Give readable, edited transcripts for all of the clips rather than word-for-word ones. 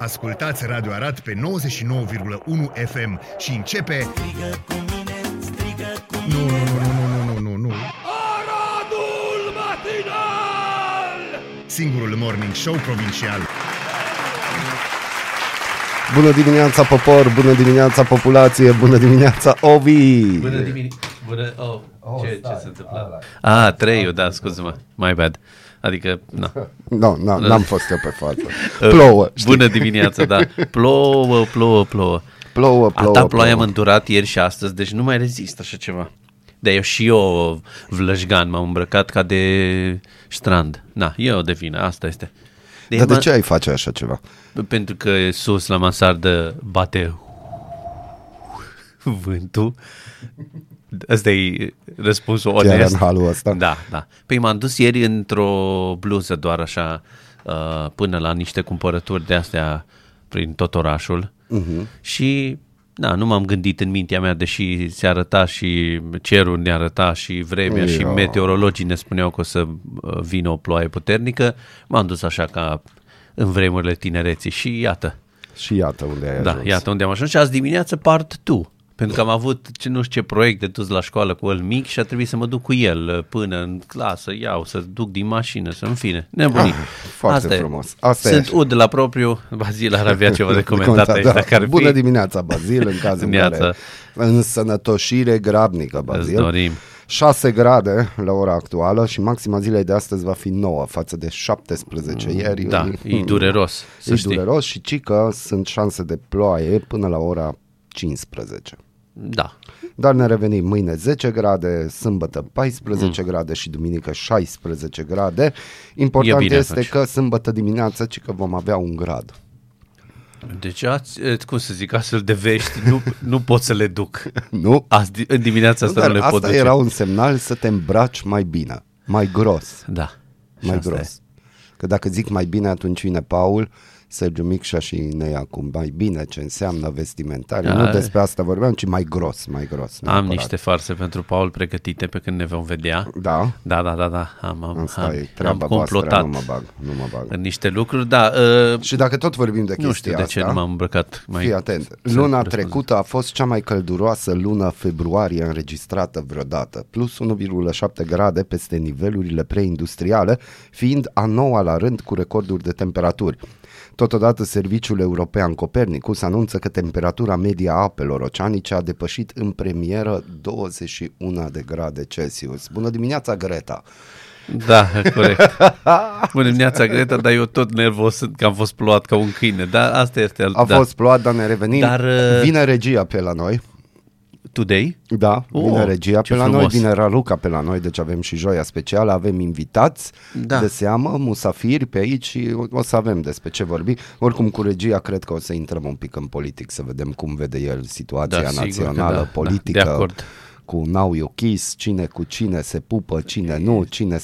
Ascultați Radio Arad pe 99,1 FM și începe... Strigă cu mine, strigă cu Nu. Aradul Matinal! Singurul morning show provincial. Bună dimineața, popor! Bună dimineața, populație! Bună dimineața, Ovi! Bună dimineața! Ce se întâmplă? 3, da, scuze-mă, my bad. Adică, N-am fost eu pe față. Plouă, știi? Bună dimineața, da. Plouă. Atâta ploaie am îndurat ieri și astăzi, deci nu mai rezist așa ceva. Dar eu vlăjgan, m-am îmbrăcat ca de strand. Eu de vină, asta este. Dar de ce ai face așa ceva? Pentru că sus la mansardă bate vântul. Asta e răspunsul onest. Chiar în halul ăsta? Da. Păi m-am dus ieri într-o bluză doar așa până la niște cumpărături de astea prin tot orașul și nu m-am gândit în mintea mea, deși se arăta și cerul ne arăta și vremea și meteorologii ne spuneau că o să vină o ploaie puternică, m-am dus așa ca în vremurile tinereții și iată. Și iată unde ai ajuns. Iată unde am ajuns și azi dimineață part 2. Pentru că am avut nu știu ce proiect de dus la școală cu el mic și a trebuit să mă duc cu el până în clasă, să duc din mașină, în fine, nebunii. Foarte frumos. Sunt ud la propriu, Bazil ar avea ceva de comentat aici. Dacă Bună dimineața, Bazil, în cazul în care însănătoșire grabnică, Bazil. Îți dorim. 6 grade la ora actuală și maxima zilei de astăzi va fi 9 față de 17 ieri. Da, e dureros, să știi. Dureros și cică sunt șanse de ploaie până la ora 15. Da. Dar ne revenim mâine 10 grade, sâmbătă 14 grade și duminică 16 grade. Important este atunci că sâmbătă dimineața că vom avea 1 grad. Deci, cum să zic, astfel de vești nu pot să le duc. Nu? În dimineața asta nu le pot duce. Asta era un semnal să te îmbraci mai bine, mai gros. Da. Mai gros. Că dacă zic mai bine, atunci vine Paul, Sergiu Micșa și ne ia cu mai bine ce înseamnă vestimentare. Nu despre asta vorbeam, ci mai gros. Am niște farse pentru Paul pregătite pe când ne vom vedea. Da? Da. Am complotat nu mă bag. În niște lucruri, da. Și dacă tot vorbim de chestia nu știu de ce nu m-am îmbrăcat mai. Fii atent. Luna trecută a fost cea mai călduroasă lună februarie înregistrată vreodată, plus 1,7 grade peste nivelurile preindustriale, fiind a 9-a la rând cu recorduri de temperaturi. Totodată, Serviciul European Copernicus anunță că temperatura media a apelor oceanice a depășit în premieră 21 de grade Celsius. Bună dimineața, Greta! Da, corect. Bună dimineața, Greta, dar eu tot nervos sunt că am fost plouat ca un câine. Dar asta este. Fost plouat, dar ne revenim. Vine regia pe la noi. Today? Da, vine regia pe la noi, vine Raluca pe la noi, deci avem și joia specială, avem invitați de seamă, musafiri pe aici și o să avem despre ce vorbi. Oricum cu regia cred că o să intrăm un pic în politic, să vedem cum vede el situația națională, politică, cu Now You Kiss, cine cu cine se pupă, cine nu, cine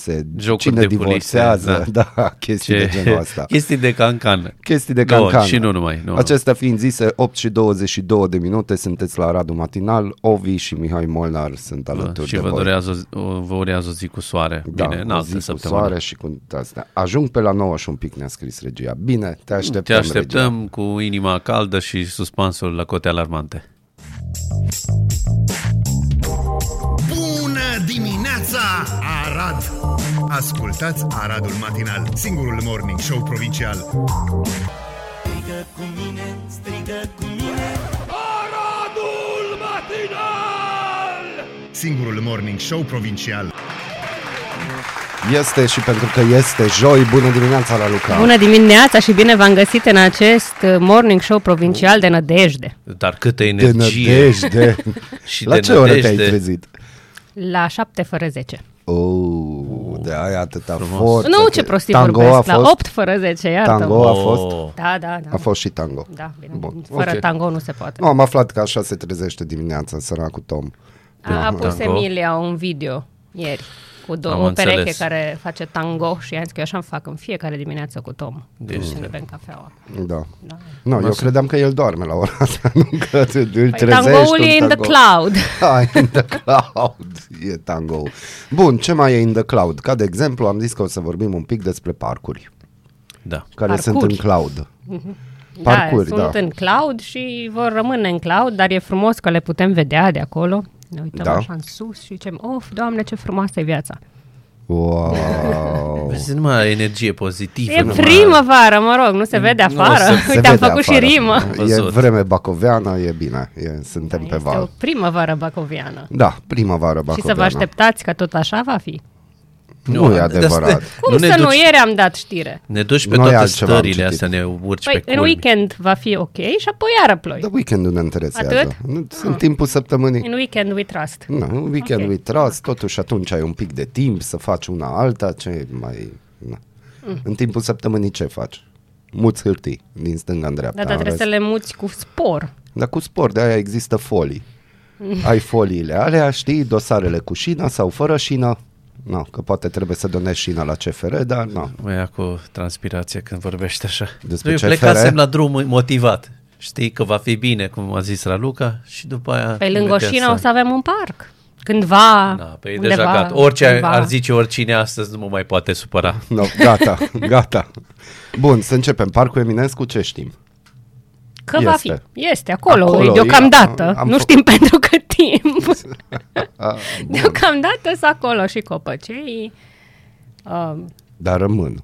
divorțează, chestii de genul ăsta. Chestii de cancan. Și nu numai. Acestea fiind zise, 8 și 22 de minute, sunteți la Radu Matinal, Ovi și Mihai Molnar sunt alături de voi. Și vă urează o zi cu soare. Bine, o zi cu soare și cu astea. Ajung pe la 9 și un pic, ne-a scris regia. Bine, te așteptăm regia. Cu inima caldă și suspansul la cote alarmante. Bună dimineața, Arad! Ascultați Aradul Matinal, singurul morning show provincial. Strigă cu mine, strigă cu mine. Aradul Matinal! Singurul morning show provincial. Este și pentru că este joi. Bună dimineața, Raluca! Bună dimineața și bine v-am găsit în acest morning show provincial de nădejde. Dar câtă energie! De nădejde! Și la ce oră te-ai trezit? La 7 fără 10. De aia atâta forță. Nu, ce prostii vorbesc, la 8 fără 10, iartă. Tango a fost? Da. A fost și tango. Da, bine. Bun. Fără tango nu se poate. Am aflat că așa se trezește dimineața, săracul Tom. A pus Emilia un video ieri cu o pereche care face tango și i-am zis că eu așa-mi fac în fiecare dimineață cu Tom. Deci să ne bem cafeaua. Da. No, eu credeam că el doarme la ora asta, nu că îl trezești. Tangoul e in the cloud. In the cloud e tango. Bun, ce mai e in the cloud? Ca de exemplu, am zis că o să vorbim un pic despre parcuri. Da. Care sunt în cloud. parcuri, sunt în cloud și vor rămâne în cloud, dar e frumos că le putem vedea de acolo. Ne uităm așa în sus și zicem, Doamne, ce frumoasă e viața. Wow! Vezi numai energie pozitivă. E primăvară, mă rog, nu se vede afară. Uite, am făcut și rimă. E vreme bacoveană, e bine, suntem pe val. Este o primăvară bacoviană. Da, primăvară bacoviană. Și să vă așteptați că tot așa va fi. Nu e adevărat. Cum să nu? Ieri am dat știre. Ne duci pe toate stările astea, ne urci pe culmi. În weekend va fi ok și apoi iară ploi. Dar weekendul ne interesează. Atât? În timpul săptămânii. In weekend we trust. În weekend we trust, totuși atunci ai un pic de timp să faci una alta, ce mai... În timpul săptămânii ce faci? Muți hârtii din stânga în dreapta. Dar trebuie să le muți cu spor. Dar cu spor, de aia există folii. Ai foliile alea, știi, dosarele cu șină sau fără șină. No, că poate trebuie să donezi șina la CFR, dar nu. Mă ia cu transpirație când vorbește așa. Despre eu plecasem la drum motivat. Știi că va fi bine, cum a zis Raluca, și după aia... Pe lângă o șină o să avem un parc. Cândva, pe undeva, deja gata. Orice ar zice oricine astăzi nu mă mai poate supăra. No, gata. Bun, să începem. Parcul Eminescu, ce știm? Că va fi. Este acolo deocamdată. Nu știm pentru cât timp. Deocamdată sunt acolo și copăcei. Dar rămân.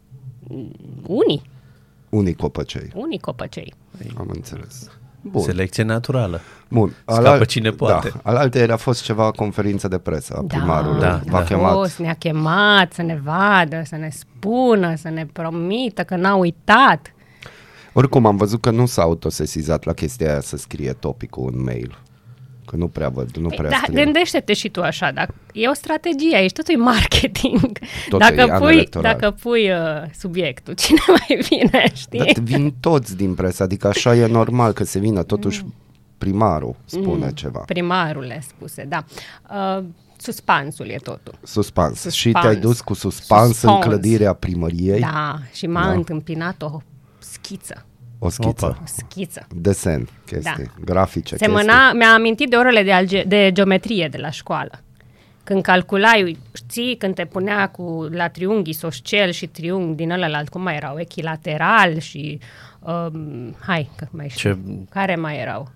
Unii copăcei. Am înțeles. Bun. Selecție naturală. Bun. Scapă cine poate. Da. Alaltăieri a fost ceva conferință de presă a primarului. Ne-a chemat să ne vadă, să ne spună, să ne promită că n-a uitat. Oricum am văzut că nu s-a autosesizat la chestia aia să scrie topicul în mail. Că nu prea văd, nu prea scrie. Gândește-te și tu așa, e o strategie aici, totul e marketing. Dacă pui subiectul, cine mai vine, știi? Dar vin toți din presă, adică așa e normal că se vină, totuși primarul spune ceva. Primarul le spuse, da. Suspansul e totul. Suspans. Și te-ai dus cu suspans în clădirea primăriei? Da, și m-a întâmpinat o schiță. O schiță. Desen, chestii, grafice. Mi-a amintit de orele de geometrie de la școală. Când calculai, știi, când te punea la triunghi isoscel și triunghi din ălălalt, cum mai erau? Echilateral și... că mai știu. Care mai erau?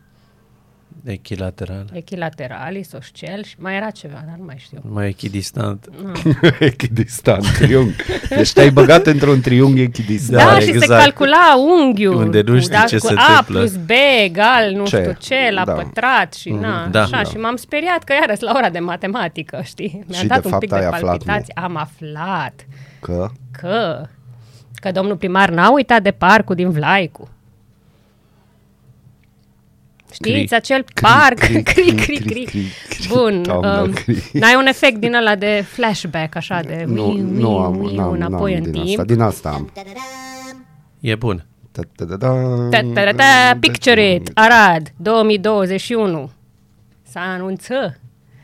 Echilateral, isoscel și mai era ceva, dar nu mai știu. Mai echidistant. Echidistant, triunghi. Deci te-ai băgat într-un triunghi echidistant. Da, și se calcula unghiul. Unde nu știi ce se întâmplă. A plus B egal, nu știu ce, la pătrat și și m-am speriat că iarăs la ora de matematică, știi? Mi-a dat un pic de palpitații. Am aflat. Că domnul primar n-a uitat de parcul din Vlaicu. Știți, acel parc, cric. Bun, n-ai un efect din ăla de flashback, așa, de înapoi în timp. Din asta am. E bun. Picture it, Arad, 2021. S-a anunțat.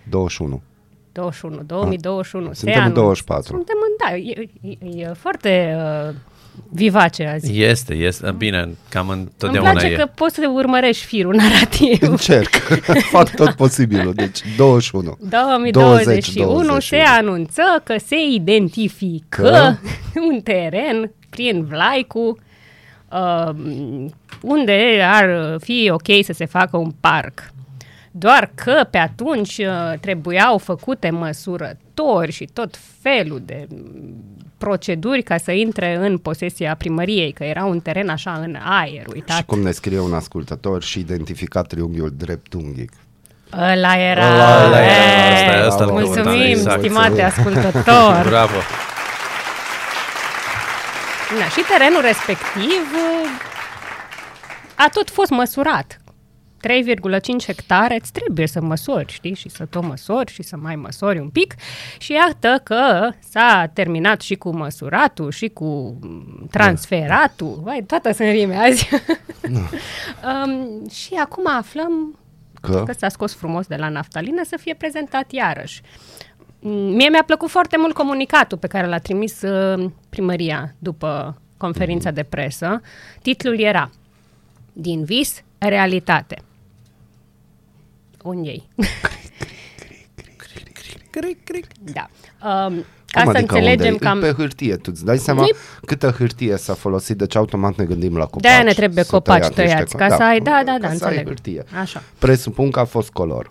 2021. Suntem în 24. E foarte... vivace azi. Este, bine, cam întotdeauna îmi place că poți să urmărești firul narrativ. Încerc, fac tot posibilul, deci 2021 se anunță că se identifică un teren prin Vlaicu unde ar fi ok să se facă un parc. Doar că pe atunci trebuiau făcute măsurători și tot felul de proceduri ca să intre în posesia primăriei, că era un teren așa în aer, uitați. Și cum ne scrie un ascultător, și identificat triunghiul dreptunghic. Ăla era. Asta mulțumim, stimate ascultător. Bravo. Da, și terenul respectiv a tot fost măsurat. 3,5 hectare, îți trebuie să măsori, știi? Și să tot măsori și să mai măsori un pic. Și iată că s-a terminat și cu măsuratul și cu transferatul. Vai, toate sunt rime azi. Și acum aflăm că s-a scos frumos de la naftalină să fie prezentat iarăși. Mie mi-a plăcut foarte mult comunicatul pe care l-a trimis primăria după conferința de presă. Titlul era Din vis, realitate. Unde-i? Da. Ca să înțelegem cam... Pe hârtie, tu îți dai seama câtă hârtie s-a folosit, deci automat ne gândim la copaci. De-aia ne trebuie copaci tăiați, ca să ai, da, înțeleg. Hârtie. Așa. Presupun că a fost color.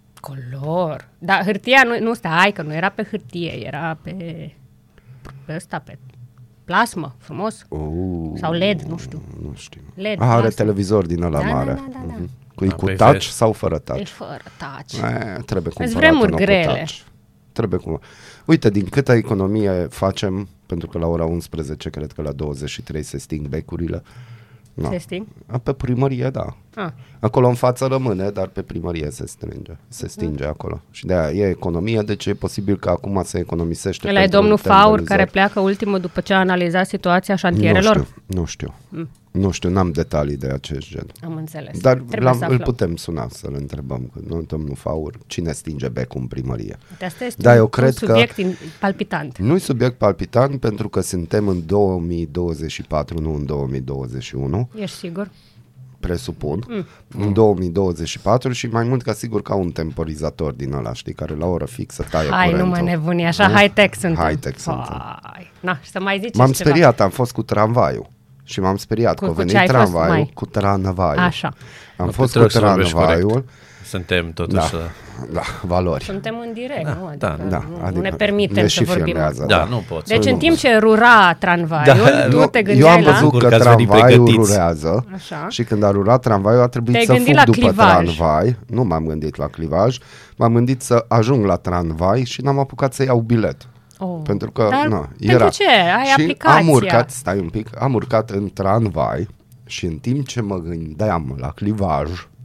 Color? Da, hârtia nu stai, că nu era pe hârtie, era pe ăsta, pe plasmă, frumos. Sau LED, nu știu. Nu știu. LED, are televizor din ăla mare. Da. Cu touch sau fără touch? Deci fără touch. Trebuie cumpărat vremuri grele. Trebuie cum. Uite, din câtă economie facem, pentru că la ora 11, cred că la 23 se sting becurile. Se sting? Pe primărie, da. Acolo în față rămâne, dar pe primărie se stinge acolo. Și de-aia e economie, deci e posibil că acum se economisește. Ăla e domnul Faur care pleacă ultimul după ce a analizat situația șantierelor? Nu știu, n-am detalii de acest gen. Am înțeles. Dar îl putem suna să-l întrebăm, că domnul Faur, cine stinge becul în primărie? Asta este un subiect palpitant. Nu-i subiect palpitant pentru că suntem în 2024, nu în 2021. Ești sigur? Presupun, în 2024 și mai mult ca sigur ca un temporizator din ăla, știi, care la oră fixă taie curentul. Nu mă nebuni, așa high-tech suntem. High-tech suntem. Să mai ziceți M-am speriat, am fost cu tramvaiul și m-am speriat că a venit tramvaiul cu tramvaiul. Așa. Am fost cu tramvaiul. Suntem totuși... Da, valori. Suntem în direct, nu? Adică nu ne permitem să vorbim. Nu pot. Deci în timp ce rura tramvaiul, nu te gândeai la... Eu am văzut că tramvaiul rurează și când a rurat tramvaiul a trebuit să fug după tramvai. Nu m-am gândit la clivaj, m-am gândit să ajung la tramvai și n-am apucat să iau bilet. Pentru că era. Pentru ce? Ai și aplicația. Am urcat în tramvai și în timp ce mă gândeam la clivaj,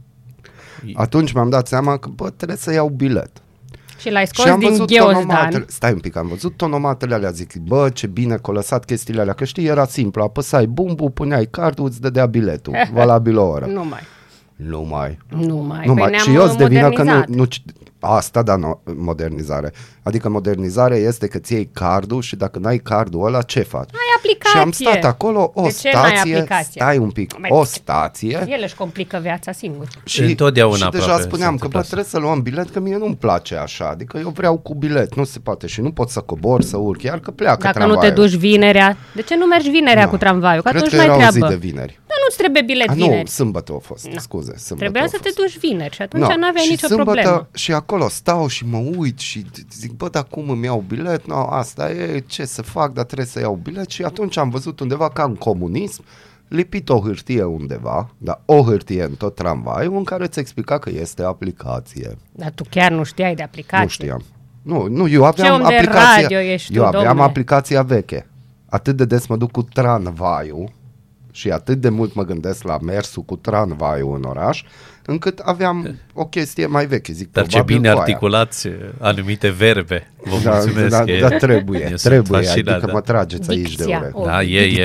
atunci mi-am dat seama că trebuie să iau bilet. Și l-ai scos din ghiozdan. Stai un pic, am văzut tonomatele alea, zic, ce bine că au lăsat chestiile alea, că știi, era simplu, apăsai bumbu, puneai cardul, îți dădea biletul, valabil o oră. Nu mai. Păi și eu îți devină că nu asta, modernizare. Adică modernizarea este că ți iei cardul și dacă n-ai cardul ăla, ce faci? Ai aplicație. Și am stat acolo o stație, stai un pic, o stație. El își complică viața singur. Și deja spuneam că trebuie să luăm bilet, că mie nu-mi place așa, adică eu vreau cu bilet, nu se poate și nu pot să cobor, să urc, iar că pleacă tramvaiul. Dacă nu te duci vinerea, de ce nu mergi vinerea cu tramvaiul? Că atunci mai treabă. Cred că era o zi de vineri. Dar nu-ți trebuie bilet vineri. Nu, sâmbătă a fost, scuze. Trebuia să te duci vineri și atunci n-aveai nicio problemă. Și acolo stau și mă uit și zic, dar cum îmi iau bilet? Asta e, ce să fac, dar trebuie să iau bilet. Și atunci am văzut undeva ca în comunism, lipit o hârtie undeva, o hârtie în tot tramvaiul în care îți explica că este aplicație. Dar tu chiar nu știai de aplicație? Nu știam. Nu, eu aveam aplicația. Eu aveam aplicația veche. Atât de des mă duc cu tramvaiul și atât de mult mă gândesc la mersul cu tramvaiul în oraș, încât aveam o chestie mai veche. Zic, dar ce bine articulați anumite verbe. Vă mulțumesc. Da, trebuie, adică mă trageți aici de urechi. Da,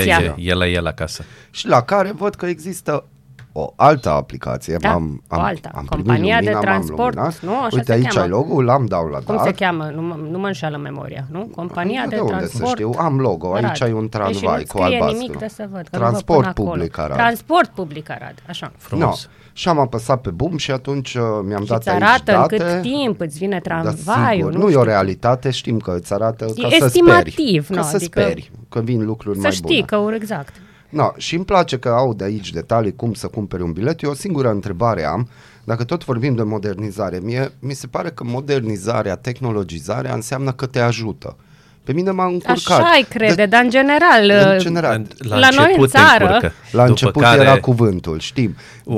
e la acasă. Și la care văd că există o altă aplicație. Am compania de transport. Uite, aici ai logo-ul, l-am downloadat. Cum se cheamă? Nu mă înșală memoria, nu? Compania de transport. Unde să știu? Am logo, aici ai un tramvai cu albastru. Nimic de să văd, Transport Public Arad. Transport Public Arad, așa. Frumos. Și am apăsat pe bum și atunci mi-am dat aici date. Și îți arată în cât timp îți vine tramvaiul. Nu e o realitate, știm că îți arată ca estimativ, să speri, că vin lucruri mai bune. Să știi că exact. Și îmi place că aud de aici detalii cum să cumperi un bilet. Eu o singură întrebare am, dacă tot vorbim de modernizare, mi se pare că modernizarea, tehnologizarea înseamnă că te ajută. Pe mine m-a încurcat. Așa-i crede, dar în general la noi în țară... La început era cuvântul, știm.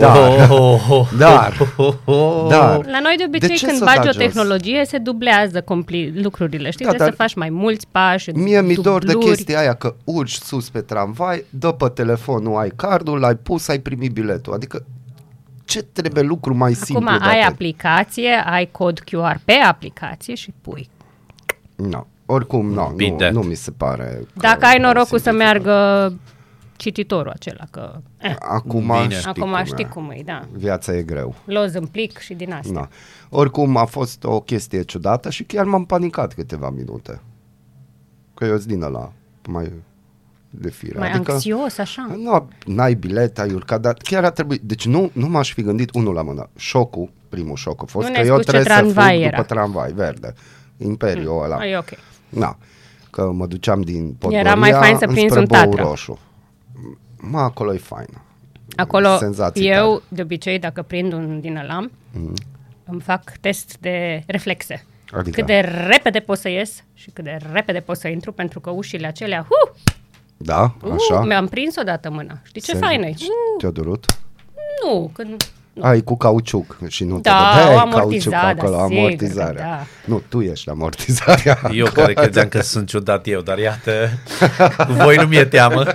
Dar la noi de obicei când bagi o tehnologie se dublează lucrurile, știi? Trebuie să faci mai mulți pași. Mie mi dor de chestia aia că urci sus pe tramvai, dă pe telefon, nu ai cardul, l-ai pus, ai primit biletul. Adică ce trebuie lucru mai simplu? Acum ai aplicație, ai cod QR pe aplicație și pui. Oricum, nu mi se pare. Dacă ai norocul să meargă cititorul acela, că... Acum știi cum e, da. Viața e greu. Loz în plic și din astea. Oricum a fost o chestie ciudată și chiar m-am panicat câteva minute. Că eu-s din ăla mai de fire. Mai anxios, așa? N-ai bilet, ai urcat, dar chiar a trebuit. Deci nu m-aș fi gândit unul la mână. Primul șoc a fost că eu trebuie să fug după tramvai verde. Imperiul ăla. E ok. că mă duceam din Podgoria era mai fain să prinzi un Tatra. Roșu. Acolo e fain. Acolo senzații eu, tare. de obicei, dacă prind un din ăla, îmi fac test de reflexe. Adică? Cât de repede pot să ies și cât de repede pot să intru, pentru că ușile acelea, Da, așa. mi-am prins odată mâna. Știi ce faină e? Te-a durut? Nu, când... Ai cu cauciuc și nu Da, te dădeai o cauciuc amortizare, acolo, sigur amortizarea. că da. Nu, tu ești amortizarea. Eu care credeam că sunt ciudat eu, dar iată, voi nu mi-e teamă.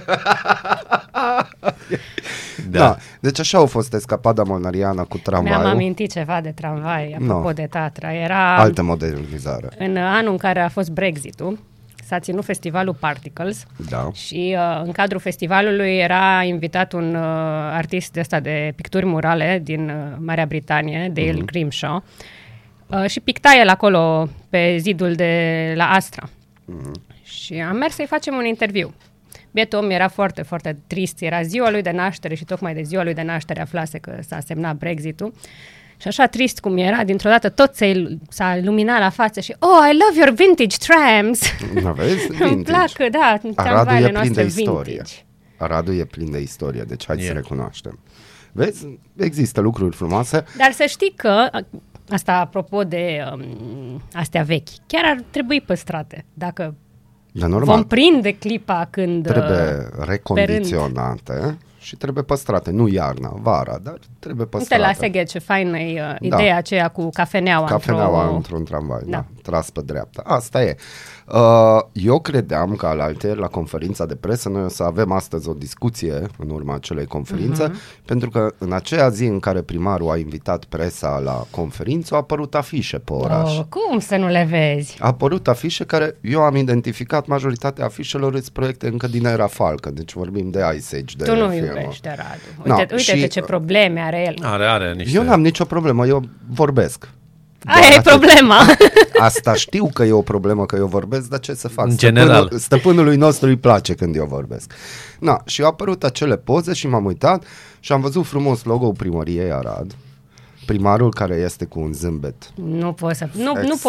Da. Deci așa a fost escapada molnariană cu tramvaiul. Mi-am amintit ceva de tramvai, apropo de Tatra. Era Altă modernizare. în anul în care a fost Brexit-ul, s-a ținut festivalul Particles Da. și în cadrul festivalului era invitat un artist de ăsta de picturi murale din Marea Britanie, Dale Grimshaw, și picta el acolo pe zidul de la Astra. Și am mers să-i facem un interviu. Bietul om era foarte, foarte trist, era ziua lui de naștere și tocmai de ziua lui de naștere aflase că s-a semnat Brexit-ul. Și așa trist cum era, dintr-o dată tot s-a luminat la față și I love your vintage trams. Vezi? Îmi plac, da, tramvaiele noastre istorie. Aradul e plin de istorie, deci hai să recunoaștem. Vezi? Există lucruri frumoase. Dar să știi că, asta apropo de astea vechi, chiar ar trebui păstrate. Dacă vom prinde clipa când... Trebuie recondiționate și trebuie păstrate, nu iarna, vara, dar trebuie păstrate. Uite la Seged ce faină e ideea aceea cu cafeneaua într-un tramvai, da, tras pe dreapta. Asta e. Eu credeam că alaltăieri la conferința de presă noi o să avem astăzi o discuție în urma acelei conferințe, pentru că în aceea zi în care primarul a invitat presa la conferință au apărut afișe pe oraș. Cum să nu le vezi? A apărut afișe care eu am identificat, majoritatea afișelor îți proiecte încă din era Falcă, deci vorbim de Ice Age. De tu nu iubești Radu. Uite ce probleme are el. Are niște... Eu n-am nicio problemă, eu vorbesc. Aia e problema. Asta știu că e o problemă că eu vorbesc, dar ce să fac? În general. Stăpânului nostru îi place când eu vorbesc. Și au apărut acele poze și m-am uitat și am văzut frumos logo-ul primăriei Arad. Primarul care este cu un zâmbet. Nu poți să fii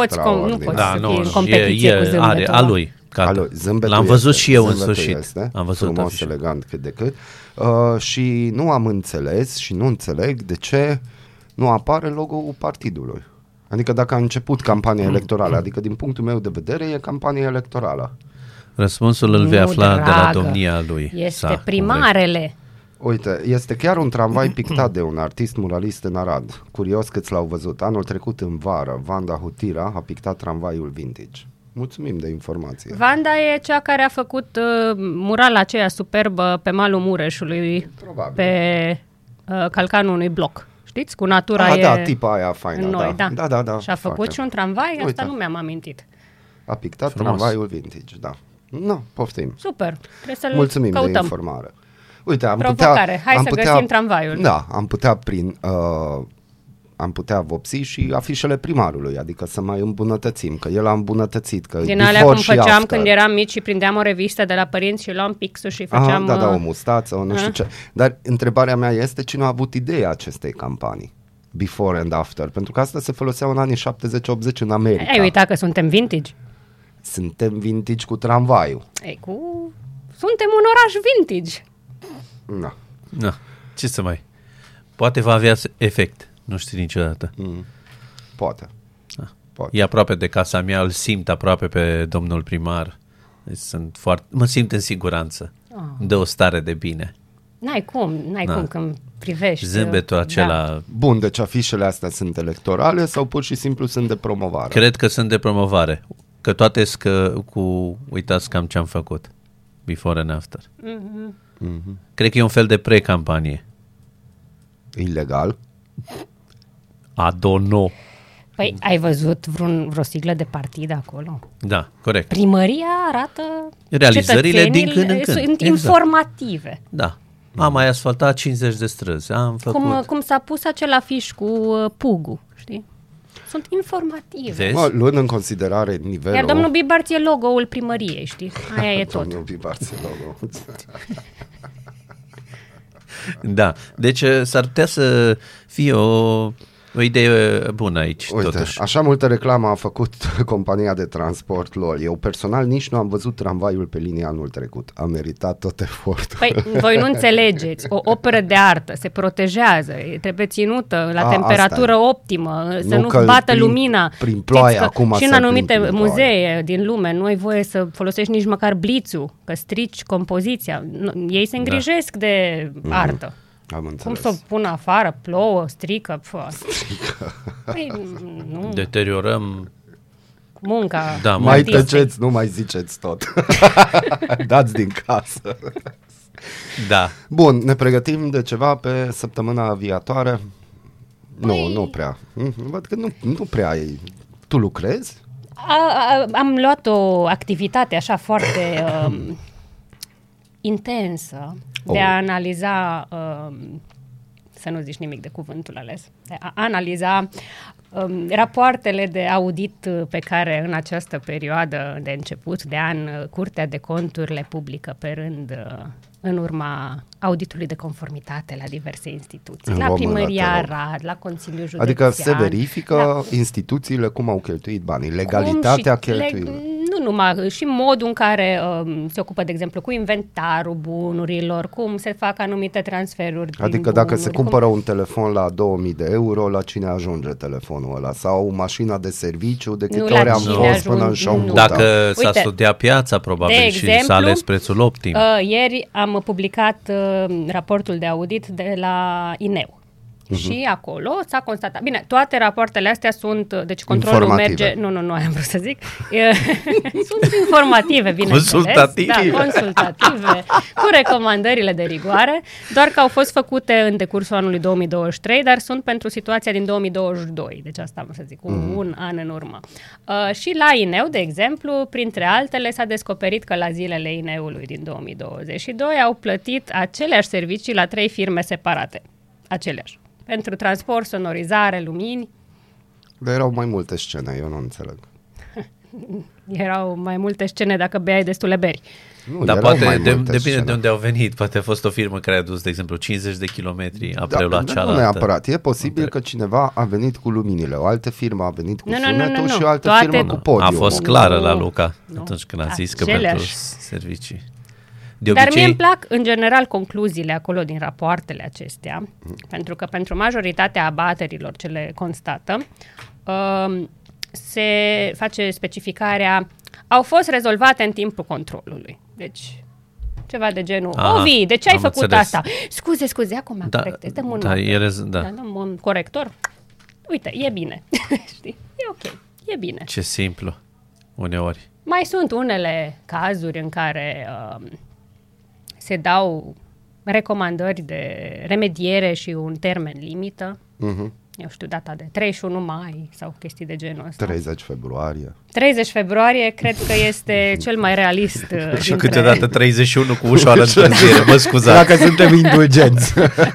în competiție cu zâmbetul. Are a lui. L-am văzut și eu în sfârșit. Am văzut frumos, afișul. Elegant cât de cât. Și nu am înțeles și nu înțeleg de ce nu apare logo-ul partidului. Adică dacă a început campania electorală, adică din punctul meu de vedere e campania electorală. Răspunsul îl vei afla de la domnia lui. Este primarele. Uite, este chiar un tramvai pictat de un artist muralist în Arad. Curios câți l-au văzut. Anul trecut în vară, Vanda Hutira a pictat tramvaiul vintage. Mulțumim de informație. Vanda e cea care a făcut murala aceea superbă pe malul Mureșului. Probabil. Pe calcanul unui bloc. Știți? Cu natura da, tipa aia faină. Noi, da. Și a făcut și un tramvai, asta nu mi-am amintit. A pictat tramvaiul vintage, da. Poftim. Super, trebuie să-l mulțumim căutăm. De informare. Uite, Hai să găsim tramvaiul. Da, am putea vopsi și afișele primarului, adică să mai îmbunătățim, că el a îmbunătățit. Că din alea cum făceam când eram mici și prindeam o revistă de la părinți și luam pixul și făceam... o mustață, nu știu ce. Dar întrebarea mea este cine a avut ideea acestei campanii? Before and after, pentru că asta se foloseau în anii 70-80 în America. Ai uitat că suntem vintage? Suntem vintage cu tramvaiul. Suntem un oraș vintage. Na. Ce să mai... Poate va avea efect. Nu știu niciodată. Poate. E aproape de casa mea, îl simt aproape pe domnul primar. Deci mă simt în siguranță. Dă o stare de bine. N-ai cum când privești. Zâmbetul acela... Da. Bun, deci afișele astea sunt electorale sau pur și simplu sunt de promovare? Cred că sunt de promovare. Că toate uitați cam ce am făcut. Before and after. Cred că e un fel de pre-campanie. Ilegal? Adono. Păi, ai văzut vreo siglă de partid acolo? Da, corect. Primăria arată realizările din când în când. Sunt informative. Da. Am mai asfaltat 50 de străzi. Am făcut... Cum s-a pus acel afiș cu Pugu, știi? Sunt informative. Luând în considerare nivelul... Iar domnul Bibarț e logo-ul primăriei, știi? Aia e tot. Domnul Bibarț e logo-ul. Da, deci s-ar putea să fie o O idee bună aici, Uite, totuși. Așa multă reclamă a făcut compania de transport LOL. Eu personal nici nu am văzut tramvaiul pe linia anul trecut. A meritat tot efortul. Păi, voi nu înțelegeți. O operă de artă se protejează, trebuie ținută la temperatură optimă, să nu bată lumina. Prin ploaie, acum și în anumite muzee din lume nu ai voie să folosești nici măcar blițul, că strici compoziția. Ei se îngrijesc de artă. Am înțeles. Cum să o pună afară, plouă, strică. Păi, nu. Deteriorăm munca. Da, mai tăceți, nu mai ziceți tot. Dați din casă. Da. Bun, ne pregătim de ceva pe săptămâna viitoare? Nu prea. Văd că nu prea e. Tu lucrezi? Am luat o activitate așa foarte intensă de a analiza, să nu zici nimic de cuvântul ales, de a analiza rapoartele de audit pe care în această perioadă de început de an Curtea de Conturi le publică pe rând în urma auditului de conformitate la diverse instituții, la Primăria Arad, la Consiliul Județean. Adică se verifică instituțiile cum au cheltuit banii, legalitatea cheltuirii. Nu numai, și modul în care se ocupă, de exemplu, cu inventarul bunurilor, cum se fac anumite transferuri din Adică dacă se cumpără un telefon la 2000 de euro, la cine ajunge telefonul ăla? Sau mașina de serviciu, de câte ori am fost până în șaumbuta? Dacă s-a studiat piața, probabil, și s-a ales prețul optim. Ieri am publicat raportul de audit de la INEU. Și acolo s-a constatat. Bine, toate rapoartele astea sunt, deci controlul merge. Nu, am vrut să zic. Sunt informative, bineînțeles. Consultative. Da, consultative, cu recomandările de rigoare, doar că au fost făcute în decursul anului 2023, dar sunt pentru situația din 2022. Deci asta am să zic, un an în urmă. Și la INEU, de exemplu, printre altele, s-a descoperit că la zilele INEU-ului din 2022 au plătit aceleași servicii la 3 firme separate. Aceleași. Pentru transport, sonorizare, lumini. Dar erau mai multe scene, eu nu înțeleg. Erau mai multe scene dacă beai destule beri. Nu, dar poate depinde de unde au venit. Poate a fost o firmă care a dus, de exemplu, 50 de kilometri, a preluat cealaltă. Nu neapărat. E posibil că cineva a venit cu luminile, o altă firmă a venit cu sunetul și o altă firmă cu podiumul. A fost clară la Luca atunci când a zis că pentru servicii. Dar mie îmi plac, în general, concluziile acolo din rapoartele acestea, pentru că pentru majoritatea abaterilor ce le constată, se face specificarea, au fost rezolvate în timpul controlului. Deci, ceva de genul, Ovi, de ce ai făcut asta? Scuze, acum corectez, dăm un corector. Uite, e bine. Știi? E ok, e bine. Ce simplu, uneori. Mai sunt unele cazuri în care se dau recomandări de remediere și un termen limită. Eu știu, data de 31 mai sau chestii de genul ăsta. 30 februarie. 30 februarie cred că este cel mai realist. Și câteodată 31 cu ușoară întârziere, mă scuzați. Dacă suntem indulgenți.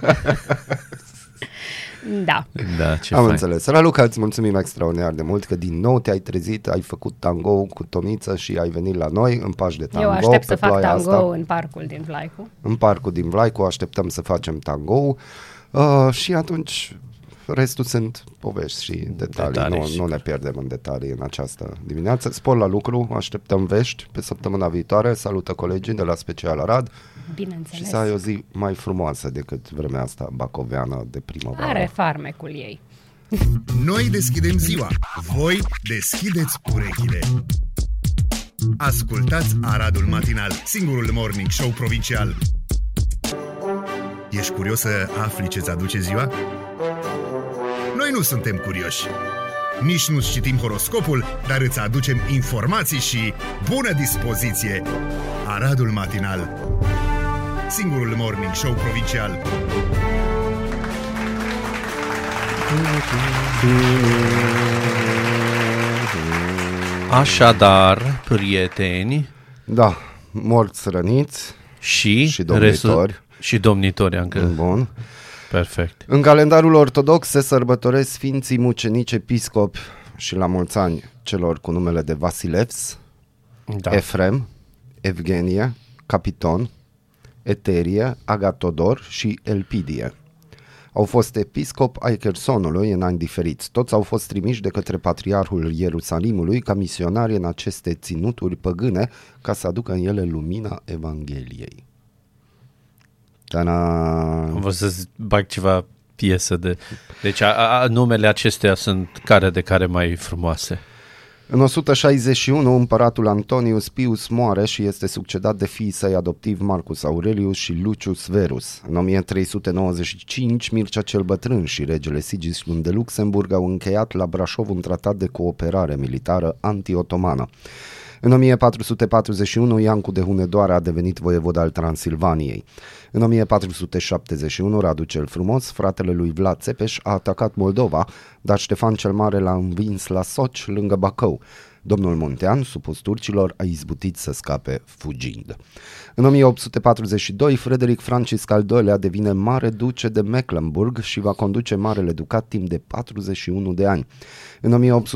Da. Am înțeles. Raluca, îți mulțumim extraordinar de mult că din nou te-ai trezit, ai făcut tango cu Tomiță și ai venit la noi în pași de tango. Eu aștept să fac tango în parcul din Vlaicu. În parcul din Vlaicu așteptăm să facem tango și atunci restul sunt povești și detalii. Nu ne pierdem în detalii în această dimineață. Spor la lucru, așteptăm vești pe săptămâna viitoare. Salută colegii de la Special Arad. Bineînțeles. Și să ai o zi mai frumoasă decât vremea asta bacoveană de primăvară. Are farmecul ei. Noi deschidem ziua, voi deschideți urechile. Ascultați Aradul Matinal, singurul morning show provincial. Ești curios să afli ce-ți aduce ziua? Noi nu suntem curioși. Nici nu citim horoscopul, dar îți aducem informații și bună dispoziție. Aradul Matinal, singurul morning show provincial. Așadar, prieteni, da, morți, răniți și domnitori. Și domnitori încă. Bun. Perfect. În calendarul ortodox se sărbătoresc Sfinții Mucenici Episcopi și la mulți ani celor cu numele de Vasilevs, Efrem, Evgenie, Capiton, Eterie, Agatodor și Elpidie. Au fost episcop ai Chersonului în ani diferiți. Toți au fost trimiși de către patriarhul Ierusalimului ca misionari în aceste ținuturi păgâne ca să aducă în ele lumina Evangheliei. Am vrut să bag ceva piesă de... Deci numele acestea sunt care de care mai frumoase. În 161, împăratul Antonius Pius moare și este succedat de fiii săi adoptivi Marcus Aurelius și Lucius Verus. În 1395, Mircea cel Bătrân și regele Sigismund de Luxemburg au încheiat la Brașov un tratat de cooperare militară anti-otomană. În 1441, Iancu de Hunedoara a devenit voievod al Transilvaniei. În 1471, Radu cel Frumos, fratele lui Vlad Țepeș, a atacat Moldova, dar Ștefan cel Mare l-a învins la Soci, lângă Bacău. Domnul Muntean, supus turcilor, a izbutit să scape fugind. În 1842, Frederic Francisc al II-lea devine mare duce de Mecklenburg și va conduce Marele Ducat timp de 41 de ani. În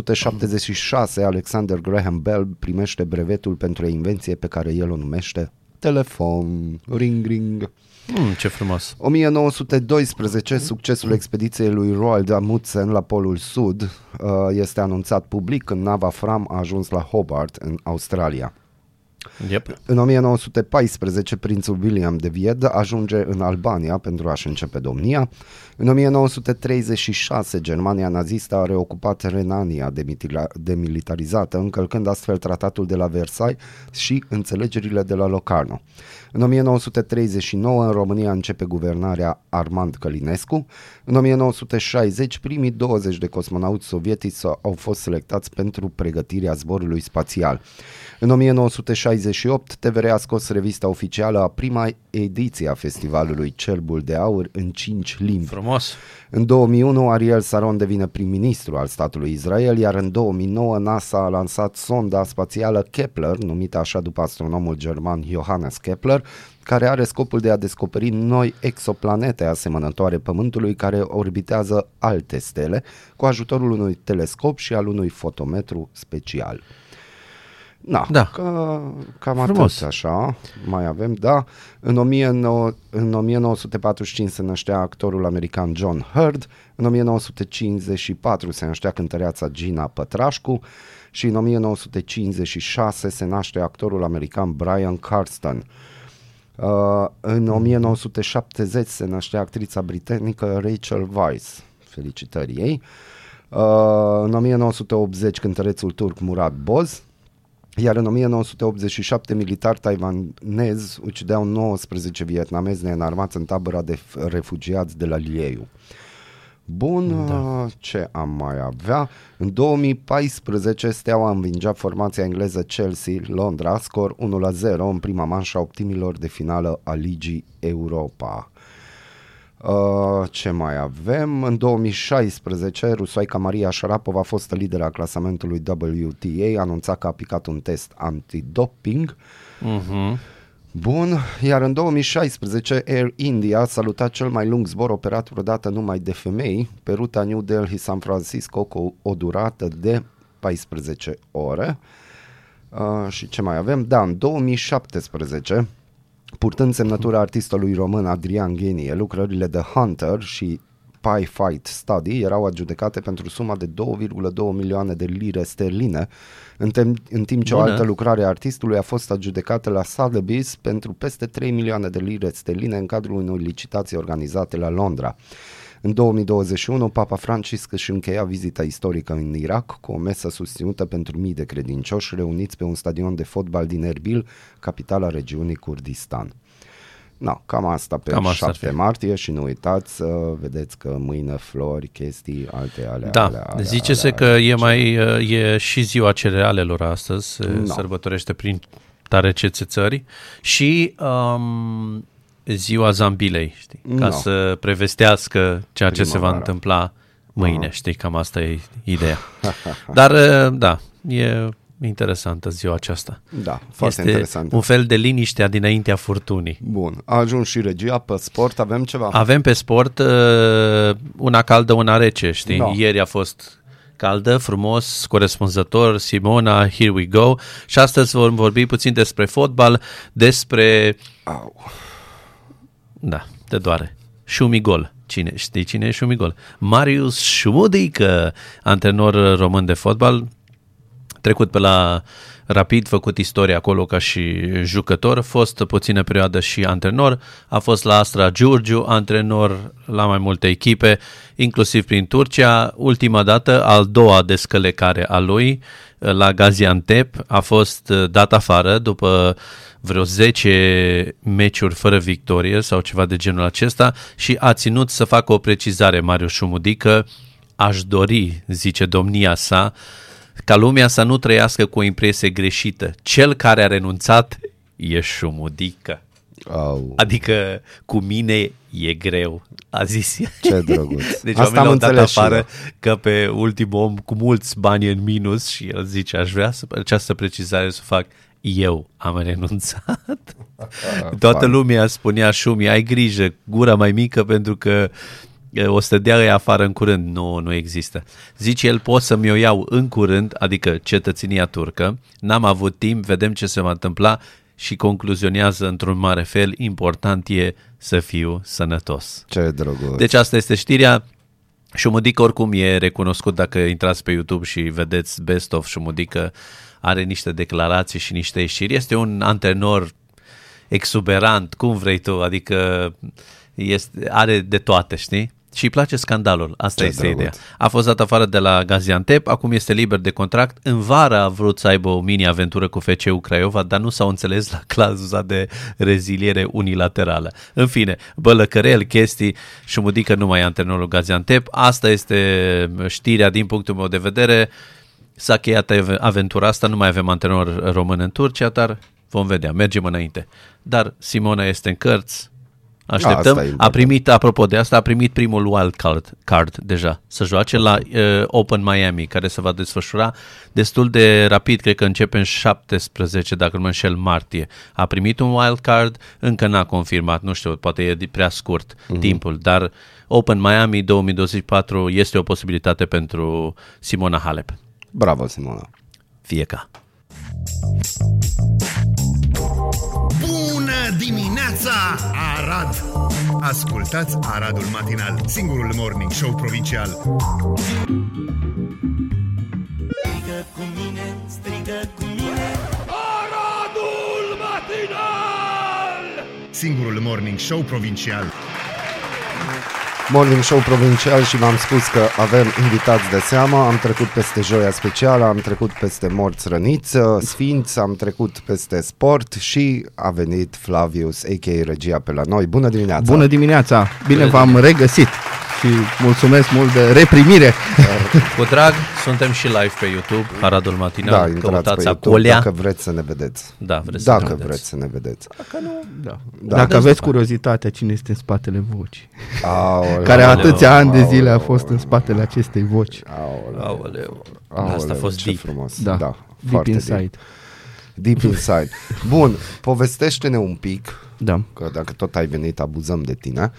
1876, Alexander Graham Bell primește brevetul pentru o invenție pe care el o numește telefon. Ring, ring. Ce frumos. 1912, succesul expediției lui Roald Amundsen la Polul Sud este anunțat public când nava Fram a ajuns la Hobart, în Australia. Yep. În 1914, prințul William de Wied ajunge în Albania pentru a-și începe domnia. În 1936, Germania nazistă a reocupat Renania demilitarizată, încălcând astfel tratatul de la Versailles și înțelegerile de la Locarno. În 1939, în România începe guvernarea Armand Călinescu. În 1960, primii 20 de cosmonauți sovietici au fost selectați pentru pregătirea zborului spațial. În 1968, TVR a scos revista oficială a prima ediție a festivalului Cerbul de Aur în 5 limbi. Frumos! În 2001, Ariel Sharon devine prim-ministru al statului Israel, iar în 2009 NASA a lansat sonda spațială Kepler, numită așa după astronomul german Johannes Kepler, care are scopul de a descoperi noi exoplanete asemănătoare Pământului care orbitează alte stele cu ajutorul unui telescop și al unui fotometru special. Da. Cam atât așa, mai avem, da. În 1945 se năștea actorul american John Hurt, în 1954 se năștea cântăreața Gina Pătrașcu și în 1956 se naște actorul american Bryan Cranston. În 1970 se năștea actrița britanică Rachel Weisz, felicitări ei. În 1980 cântărețul turc Murat Boz. Iar în 1987 militar taiwanez ucideau 19 vietnamezi neînarmați în tabăra de refugiați de la Lieiu. Bun, ce am mai avea? În 2014 Steaua învingea formația engleză Chelsea Londra, scor 1-0 în prima manșă a optimilor de finală a Ligii Europa. Ce mai avem? În 2016, rusoaica Maria Sharapova, fostă lideră a clasamentului WTA, anunța că a aplicat un test antidoping. Bun, iar în 2016 Air India a salutat cel mai lung zbor operat vreodată numai de femei pe ruta New Delhi-San Francisco cu o durată de 14 ore. Și ce mai avem? Da, în 2017, purtând semnătura artistului român Adrian Ghenie, lucrările The Hunter și Pie Fight Study erau adjudecate pentru suma de 2,2 milioane de lire sterline, în timp ce o altă lucrare a artistului a fost adjudecată la Sotheby's pentru peste 3 milioane de lire sterline în cadrul unei licitații organizate la Londra. În 2021, Papa Francisc își încheia vizita istorică în Irak cu o mesă susținută pentru mii de credincioși reuniți pe un stadion de fotbal din Erbil, capitala regiunii Kurdistan. Cam asta pe 7 martie și nu uitați să vedeți că mâine flori, chestii, alte alea. Da, zice-se că e și ziua cerealelor astăzi, se sărbătorește prin tarețe țări și ziua zambilei, știi, ca să prevestească ceea ce se va întâmpla mâine, știi, cam asta e ideea. Dar, da, e interesantă ziua aceasta. Da, foarte interesant. Un fel de liniștea dinaintea furtunii. Bun, a ajuns și regia pe sport, avem ceva? Avem pe sport una caldă, una rece, știi? Da. Ieri a fost caldă, frumos, corespunzător, Simona, here we go. Și astăzi vom vorbi puțin despre fotbal, despre... Da, te doare. Șumigol. Știi cine e Șumigol? Marius Șumudică, antrenor român de fotbal, trecut pe la Rapid, făcut istorie acolo ca și jucător, fost puțină perioadă și antrenor, a fost la Astra Giurgiu, antrenor la mai multe echipe, inclusiv prin Turcia. Ultima dată, al doua descălecare a lui, la Gaziantep, a fost dat afară după vreo 10 meciuri fără victorie sau ceva de genul acesta și a ținut să facă o precizare, Marius Șumudică: aș dori, zice domnia sa, ca lumea să nu trăiască cu o impresie greșită. Cel care a renunțat e Șumudică. Adică cu mine e greu, a zis. Ce drăguț. Deci oamenii l-au dat afară că pe ultimul om cu mulți bani în minus și el zice: aș vrea această precizare să fac. Eu am renunțat. Toată lumea spunea: Șumi, ai grijă, gura mai mică, pentru că o să dea ea afară în curând. Nu există. Zice el: pot să-mi o iau în curând, adică cetățenia turcă. N-am avut timp, vedem ce se va întâmpla. Și concluzionează într-un mare fel: important e să fiu sănătos. Ce drăguț. Deci asta este știrea. Șumudică oricum e recunoscut, dacă intrați pe YouTube și vedeți Best of Șumudică, are niște declarații și niște ieșiri. Este un antrenor exuberant, cum vrei tu, adică are de toate, știi? Și îi place scandalul, asta este ideea. A fost dat afară de la Gaziantep, acum este liber de contract. În vară a vrut să aibă o mini-aventură cu FCU Craiova, dar nu s-au înțeles la clauza de reziliere unilaterală. În fine, bălăcărel, chestii, Șumudică nu mai e antrenorul Gaziantep. Asta este știrea din punctul meu de vedere. S-a cheiat aventura asta, nu mai avem antrenor român în Turcia, dar vom vedea, mergem înainte. Dar Simona este în cărți, așteptăm. A primit, apropo de asta, a primit primul wild card deja, să joace la Open Miami, care se va desfășura destul de rapid, cred că începe în 17, dacă nu mă înșel, martie. A primit un wild card, încă n-a confirmat, nu știu, poate e prea scurt timpul, dar Open Miami 2024 este o posibilitate pentru Simona Halep. Bravo, Simona. Fie ca. Bună dimineața, Arad! Ascultați Aradul Matinal, singurul morning show provincial. Strigă cu mine, strigă cu mine, Aradul Matinal! Singurul morning show provincial. Morning Show provincial și v-am spus că avem invitați de seamă. Am trecut peste Joia Specială, am trecut peste Morți Răniți, Sfinți, am trecut peste sport și a venit Flavius, a.k.a. Regia, pe la noi. Bună dimineața! Bună dimineața! Bine v-am regăsit și mulțumesc mult de reprimire. Cu drag, suntem și live pe YouTube, Aradul Matinal, da, căutați acolo dacă vreți să ne vedeți. Da, vreți să ne vedeți. Dacă nu, dacă aveți curiozitatea cine este în spatele vocii. Care Aoleu, atâția ani de zile a fost în spatele acestei voci. Aoleu. Asta a fost deep. Frumos. Da, deep inside. Deep inside. Bun, povestește-ne un pic, da, că dacă tot ai venit, abuzăm de tine.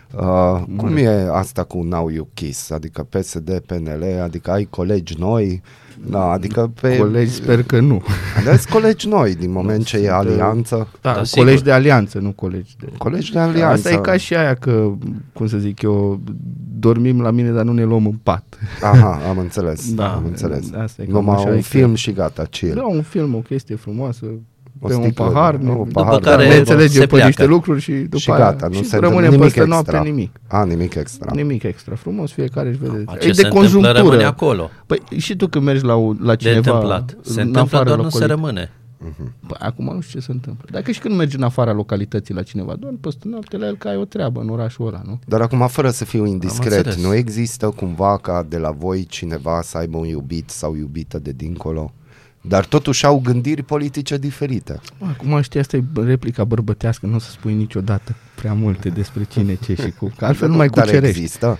Cum e asta cu Now You Kiss? Adică PSD, PNL, adică ai colegi noi? Da, adică colegi sper că nu. Aveți colegi noi din moment ce e alianță? Da, colegi de alianță, nu colegi de... Colegi de alianță. Asta e ca și aia că, cum să zic eu, dormim la mine, dar nu ne luăm în pat. Aha, am înțeles. Da, am înțeles. Numai un film și gata, chill. Da, un film, o chestie frumoasă. Pe un pahar, după care ne înțelegem pe niște lucruri și după și gata, aia, nu se rămânem peste noapte nimic. Nimic extra. Nimic extra, frumos, fiecare își vede. Ce se întâmplă rămâne acolo. Păi și tu când mergi la cineva, de întâmplat. Se întâmplă, doar nu se rămâne. Păi acum nu știu ce se întâmplă. Dacă și când mergi în afara localității la cineva, doar peste noapte la el că ai o treabă în orașul ăla, nu? Dar acum, fără să fiu indiscret, nu există cumva ca de la voi cineva să aibă un iubit sau iubită de dincolo? Dar totuși au gândiri politice diferite. Acum știi, asta e replica bărbătească, nu o să spui niciodată prea multe despre cine, ce și cu, că altfel nu mai cucerești. Dar există?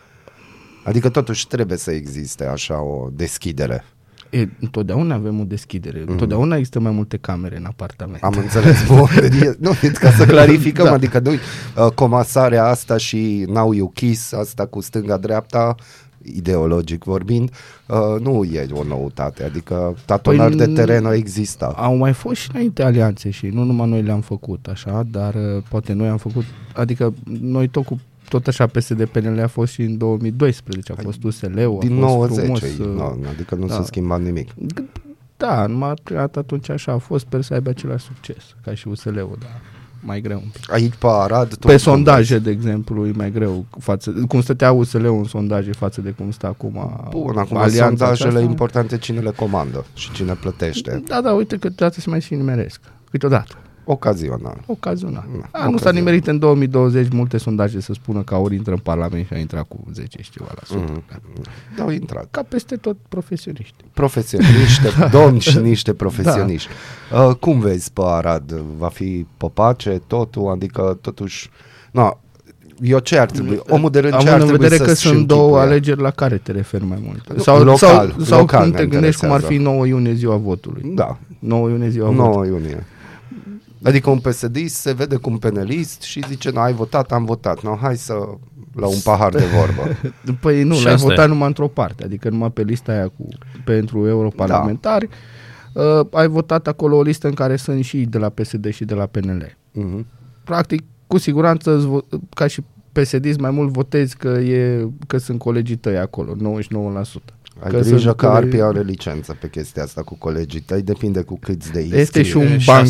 Adică totuși trebuie să existe așa o deschidere. Întotdeauna avem o deschidere, întotdeauna există mai multe camere în apartament. Am înțeles, nu, ca să clarificăm, da. Adică comasarea asta și Now You Kiss, asta cu stânga-dreapta, ideologic vorbind, nu e o noutate, adică tatonări de teren au existat. Au mai fost și înainte alianțe și nu numai noi le-am făcut așa, dar poate noi am făcut, adică noi tot cu tot așa PSD-PNL a fost și în 2012, a fost USL-ul, din a fost 90, frumos. Adică nu s-a schimbat nimic. Da, numai prima dată atunci așa a fost, sper să aibă același succes ca și USL-ul, dar mai greu un pic. Aici pe Arad... Pe sondaje, de exemplu, e mai greu. Cum stătea USL-ul în sondaje față de cum stă acum. Bun, acum sondajele importante cine le comandă și cine plătește. Da, uite că câteodată se mai și nimeresc. Câteodată. Ocazional. Nu s-a nimerit în 2020 multe sondaje să spună că ori intră în Parlament și a intrat cu 10 și ceva la sută. Da, au intrat. Ca peste tot profesioniști. Domni și niște profesioniști. Da. Cum vezi pe Arad? Va fi pe pace totul? Adică totuși... Eu ce ar trebui? Omul de rând ce ar trebui să-și în vedere că sunt două alegeri, la care te referi mai mult? Sau când te gândești cum ar fi 9 iunie ziua votului? Da. 9 iunie ziua votului. 9 iunie. Adică un PSD-ist se vede cu un penelist și zice, ai votat, am votat. Hai să la un pahar de vorbă. Păi nu, l-ai votat numai într-o parte, adică numai pe lista aia pentru europarlamentari. Ai votat acolo o listă în care sunt și de la PSD și de la PNL. Practic, cu siguranță, ca și PSD-ist, mai mult votezi că sunt colegii tăi acolo, 99%. Ai grijă că Arpi are licență pe chestia asta cu colegii tăi, depinde cu câți de ei este și un banc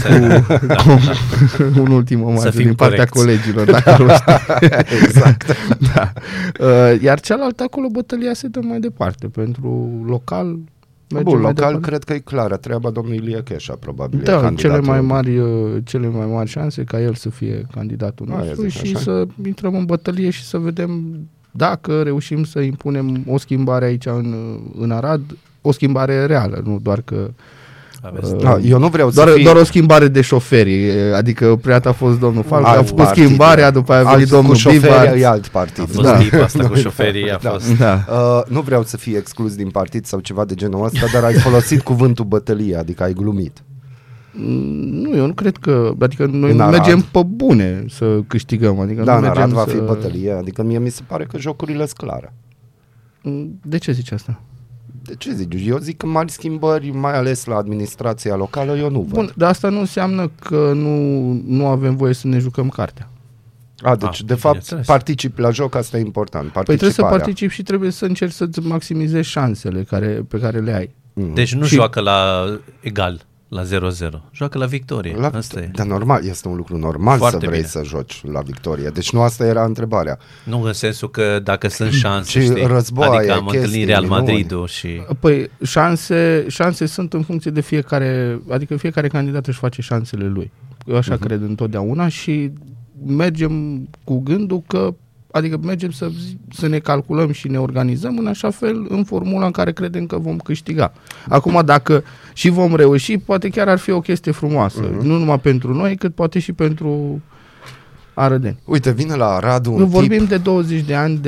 cu un ultim omagiu din partea colegilor, dacă nu știi. Exact. Da. Iar cealaltă acolo bătălia se dă mai departe, pentru local. Bun, local cred că e clară treaba domnului Ilie Cheșa, probabil. Da, cele mai mari șanse ca el să fie candidatul nostru și să intrăm în bătălie și să vedem dacă reușim să impunem o schimbare aici în Arad, o schimbare reală, nu doar că... eu nu vreau doar o schimbare de șoferi, adică prima dată a fost domnul Falc, a făcut schimbarea, după aia a venit domnul Bivar. E alt partid. A fost asta cu șoferii, a fost... Nu vreau să fii exclus din partid sau ceva de genul ăsta, dar ai folosit cuvântul bătălie, adică ai glumit. Nu, eu nu cred că... Adică noi mergem pe bune să câștigăm. Adică în Arad va fi bătălie. Adică mie mi se pare că jocurile sunt clare. De ce zici asta? De ce zici? Eu zic că mari schimbări, mai ales la administrația locală, eu nu văd. Bun, dar asta nu înseamnă că nu avem voie să ne jucăm cartea. Deci, de fapt, participi la joc, asta e important. Păi trebuie să participi și trebuie să încerci să-ți maximizezi șansele pe care le ai. Deci nu joacă la egal. La 0-0. Joacă la victorie. Asta e. Dar normal, este un lucru normal foarte să vrei să joci la victorie. Deci nu asta era întrebarea. Nu în sensul că dacă sunt șanse, știi? Războaie, adică am întâlnit Real Madrid-ul și... Păi șanse sunt în funcție de fiecare, adică fiecare candidat își face șansele lui. Eu așa cred întotdeauna și mergem cu gândul că adică mergem să ne calculăm și ne organizăm în așa fel, în formula în care credem că vom câștiga. Acum, dacă și vom reuși, poate chiar ar fi o chestie frumoasă. Nu numai pentru noi, cât poate și pentru arădeni. Uite, vine la Arad un tip... Vorbim de 20 de ani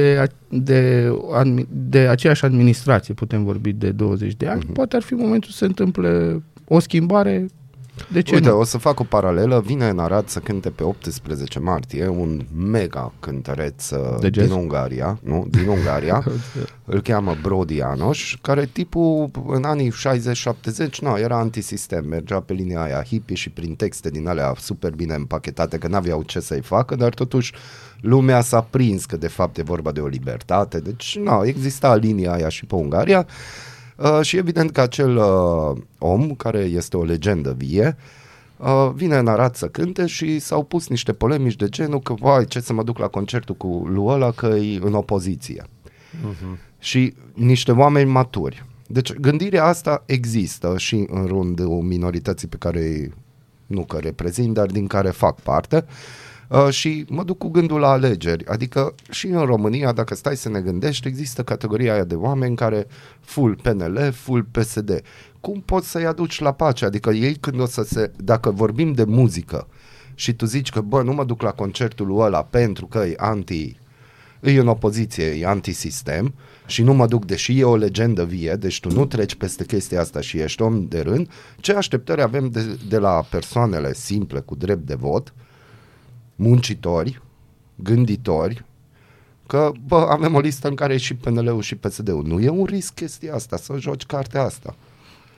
de aceeași administrație, putem vorbi de 20 de ani. Poate ar fi momentul să se întâmple o schimbare. De ce Uite, nu? O să fac o paralelă. Vine în Arad să cânte pe 18 martie un mega cântăreț din Ungaria, din Ungaria. Îl cheamă Brody János, care tipul în anii 60-70 era antisistem, mergea pe linia aia hippie și prin texte din alea super bine împachetate, că n-aveau ce să-i facă, dar totuși lumea s-a prins că de fapt e vorba de o libertate. Deci exista linia aia și pe Ungaria. Și evident că acel om, care este o legendă vie, vine în Arad să cânte și s-au pus niște polemici de genul că, vai, ce să mă duc la concertul cu lui ăla că e în opoziție. Și niște oameni maturi. Deci gândirea asta există și în rândul minorității pe care, nu că reprezint, dar din care fac parte. Și mă duc cu gândul la alegeri, adică și în România, dacă stai să ne gândești, există categoria aia de oameni care full PNL, full PSD. Cum poți să-i aduci la pace? Adică ei când dacă vorbim de muzică și tu zici că nu mă duc la concertul lui ăla pentru că e în opoziție, e antisistem și nu mă duc, deși e o legendă vie, deci tu nu treci peste chestia asta și ești om de rând, ce așteptări avem de la persoanele simple cu drept de vot, muncitori, gânditori, că avem o listă în care e și PNL-ul și PSD-ul. Nu e un risc chestia asta, să joci cartea asta.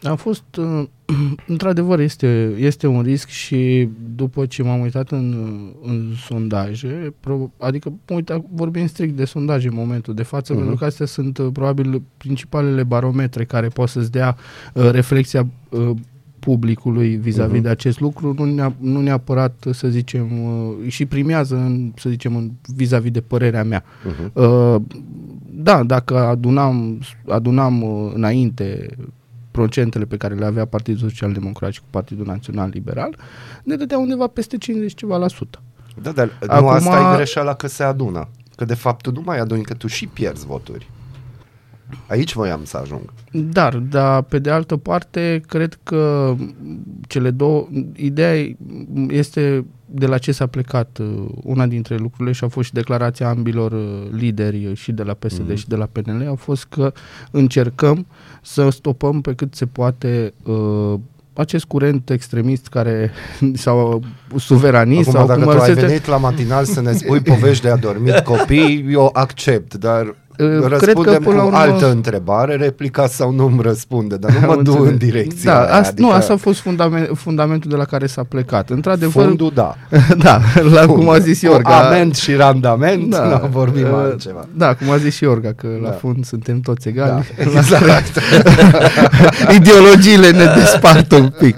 A fost, într-adevăr, este un risc și după ce m-am uitat în sondaje, adică vorbim strict de sondaje în momentul de față, pentru că astea sunt probabil principalele barometre care pot să-ți dea reflexia publicului vis-a-vis de acest lucru, nu neapărat, să zicem, și primează, să zicem, vis-a-vis de părerea mea. Da, dacă adunam înainte procentele pe care le avea Partidul Social Democrat și cu Partidul Național Liberal, ne dădea undeva peste 50 ceva la sută. Da, dar acum, nu asta e greșeala că se adună. Că de fapt tu nu mai aduni, că tu și pierzi voturi. Aici voiam să ajung. Dar pe de altă parte, cred că cele două, ideea este de la ce s-a plecat una dintre lucrurile și a fost și declarația ambilor lideri și de la PSD și de la PNL, a fost că încercăm să stopăm pe cât se poate acest curent extremist care sau suveranist. Acum, sau dacă cum tu ai venit la matinal să ne spui povești de adormit copii, eu accept, dar răspundem cu altă întrebare, replica sau nu îmi răspunde, dar nu mă duc în direcția aia. Adică... Nu, asta a fost fundamentul de la care s-a plecat. Într-adevăr, fondul, da. Da, cum a zis Iorga. Amend și randament, nu vorbim altceva. Da, cum a zis și Iorga, că la fond suntem toți egali. Da, exact. Ideologiile ne despart un pic.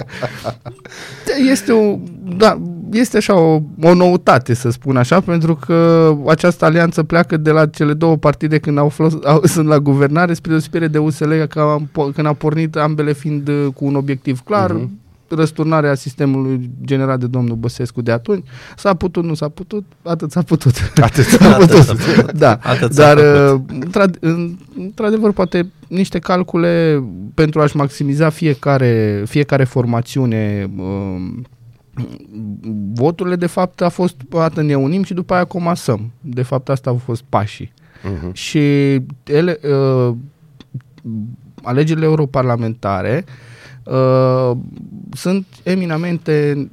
Este așa o noutate, să spun așa, pentru că această alianță pleacă de la cele două partide când sunt la guvernare, spre deosebire de USL, când a pornit ambele fiind cu un obiectiv clar, răsturnarea sistemului generat de domnul Băsescu de atunci. S-a putut, nu s-a putut, atât s-a putut. Da, dar într-adevăr poate niște calcule pentru a-și maximiza fiecare formațiune voturile, de fapt a fost dată ne unim și după aia comasăm. De fapt asta au fost pașii. Și alegerile europarlamentare sunt eminamente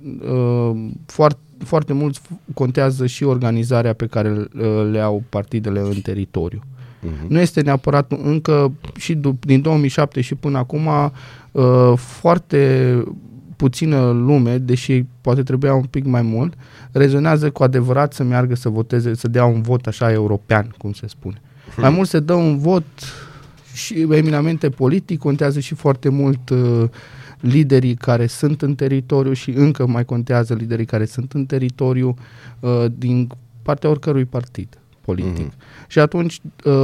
foarte mulți contează și organizarea pe care le au partidele în teritoriu. Nu este neapărat încă și din 2007 și până acum foarte puțină lume, deși poate trebuia un pic mai mult, rezonează cu adevărat să meargă să voteze, să dea un vot așa european, cum se spune. Mai mult se dă un vot și eminamente politic, contează și foarte mult liderii care sunt în teritoriu și încă mai contează liderii care sunt în teritoriu din partea oricărui partid politic. Și atunci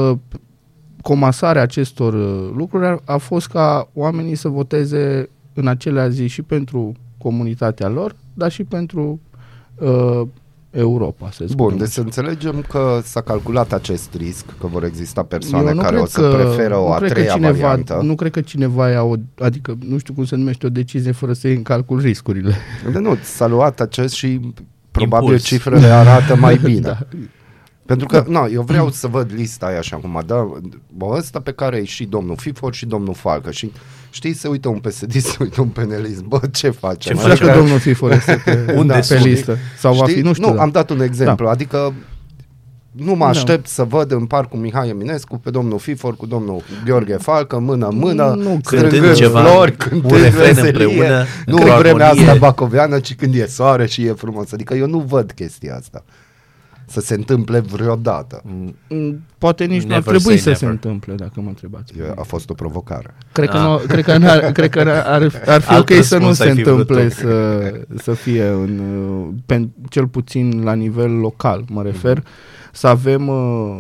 comasarea acestor lucruri a fost ca oamenii să voteze în acelea zi și pentru comunitatea lor, dar și pentru Europa, să spunem. Bun, deci să înțelegem că s-a calculat acest risc, că vor exista persoane care o să preferă o a treia variantă. Nu cred că cineva ia adică nu știu cum se numește o decizie fără să iei în calcul riscurile. De nu, s-a luat acest și probabil cifrele arată mai bine. Da. Pentru că, eu vreau să văd lista aia așa acum, ăsta pe care e și domnul Fifor și domnul Falcă și știi, se uită un PSD, se uită un penelist, ce face? Ce face domnul Fifor este pe listă? Sau va fi, nu știu. Nu, am dat un exemplu, adică nu mă aștept să văd în Parcul Mihai Eminescu pe domnul Fifor cu domnul Gheorghe Falcă, mână-mână, cântând ceva, flori, cântând veselie, nu în vremea asta bacoveană, ci când e soare și e frumos. Adică eu nu văd chestia asta să se întâmple vreodată. Poate nici nu ar trebui să se întâmple, dacă mă întrebați. A fost o provocare. Cred că ar fi ok să nu se întâmple să fie cel puțin la nivel local, mă refer, să avem,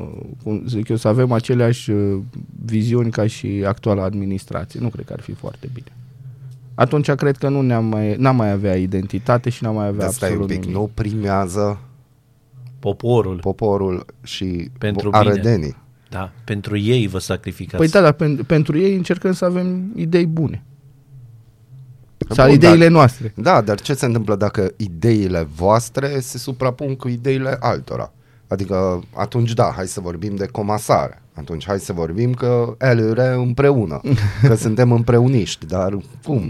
să avem aceleași viziuni ca și actuala administrație. Nu cred că ar fi foarte bine. Atunci cred că n-am mai avea identitate și n-am mai avea absolut nimic. Nu primează poporul și pentru arădenii. Da, pentru ei vă sacrificați. Păi da, dar pentru ei încercăm să avem idei bune. Sau ideile noastre. Da, dar ce se întâmplă dacă ideile voastre se suprapun cu ideile altora? Adică atunci hai să vorbim de comasare. Atunci hai să vorbim că ele împreună, că suntem împreuniști, dar cum?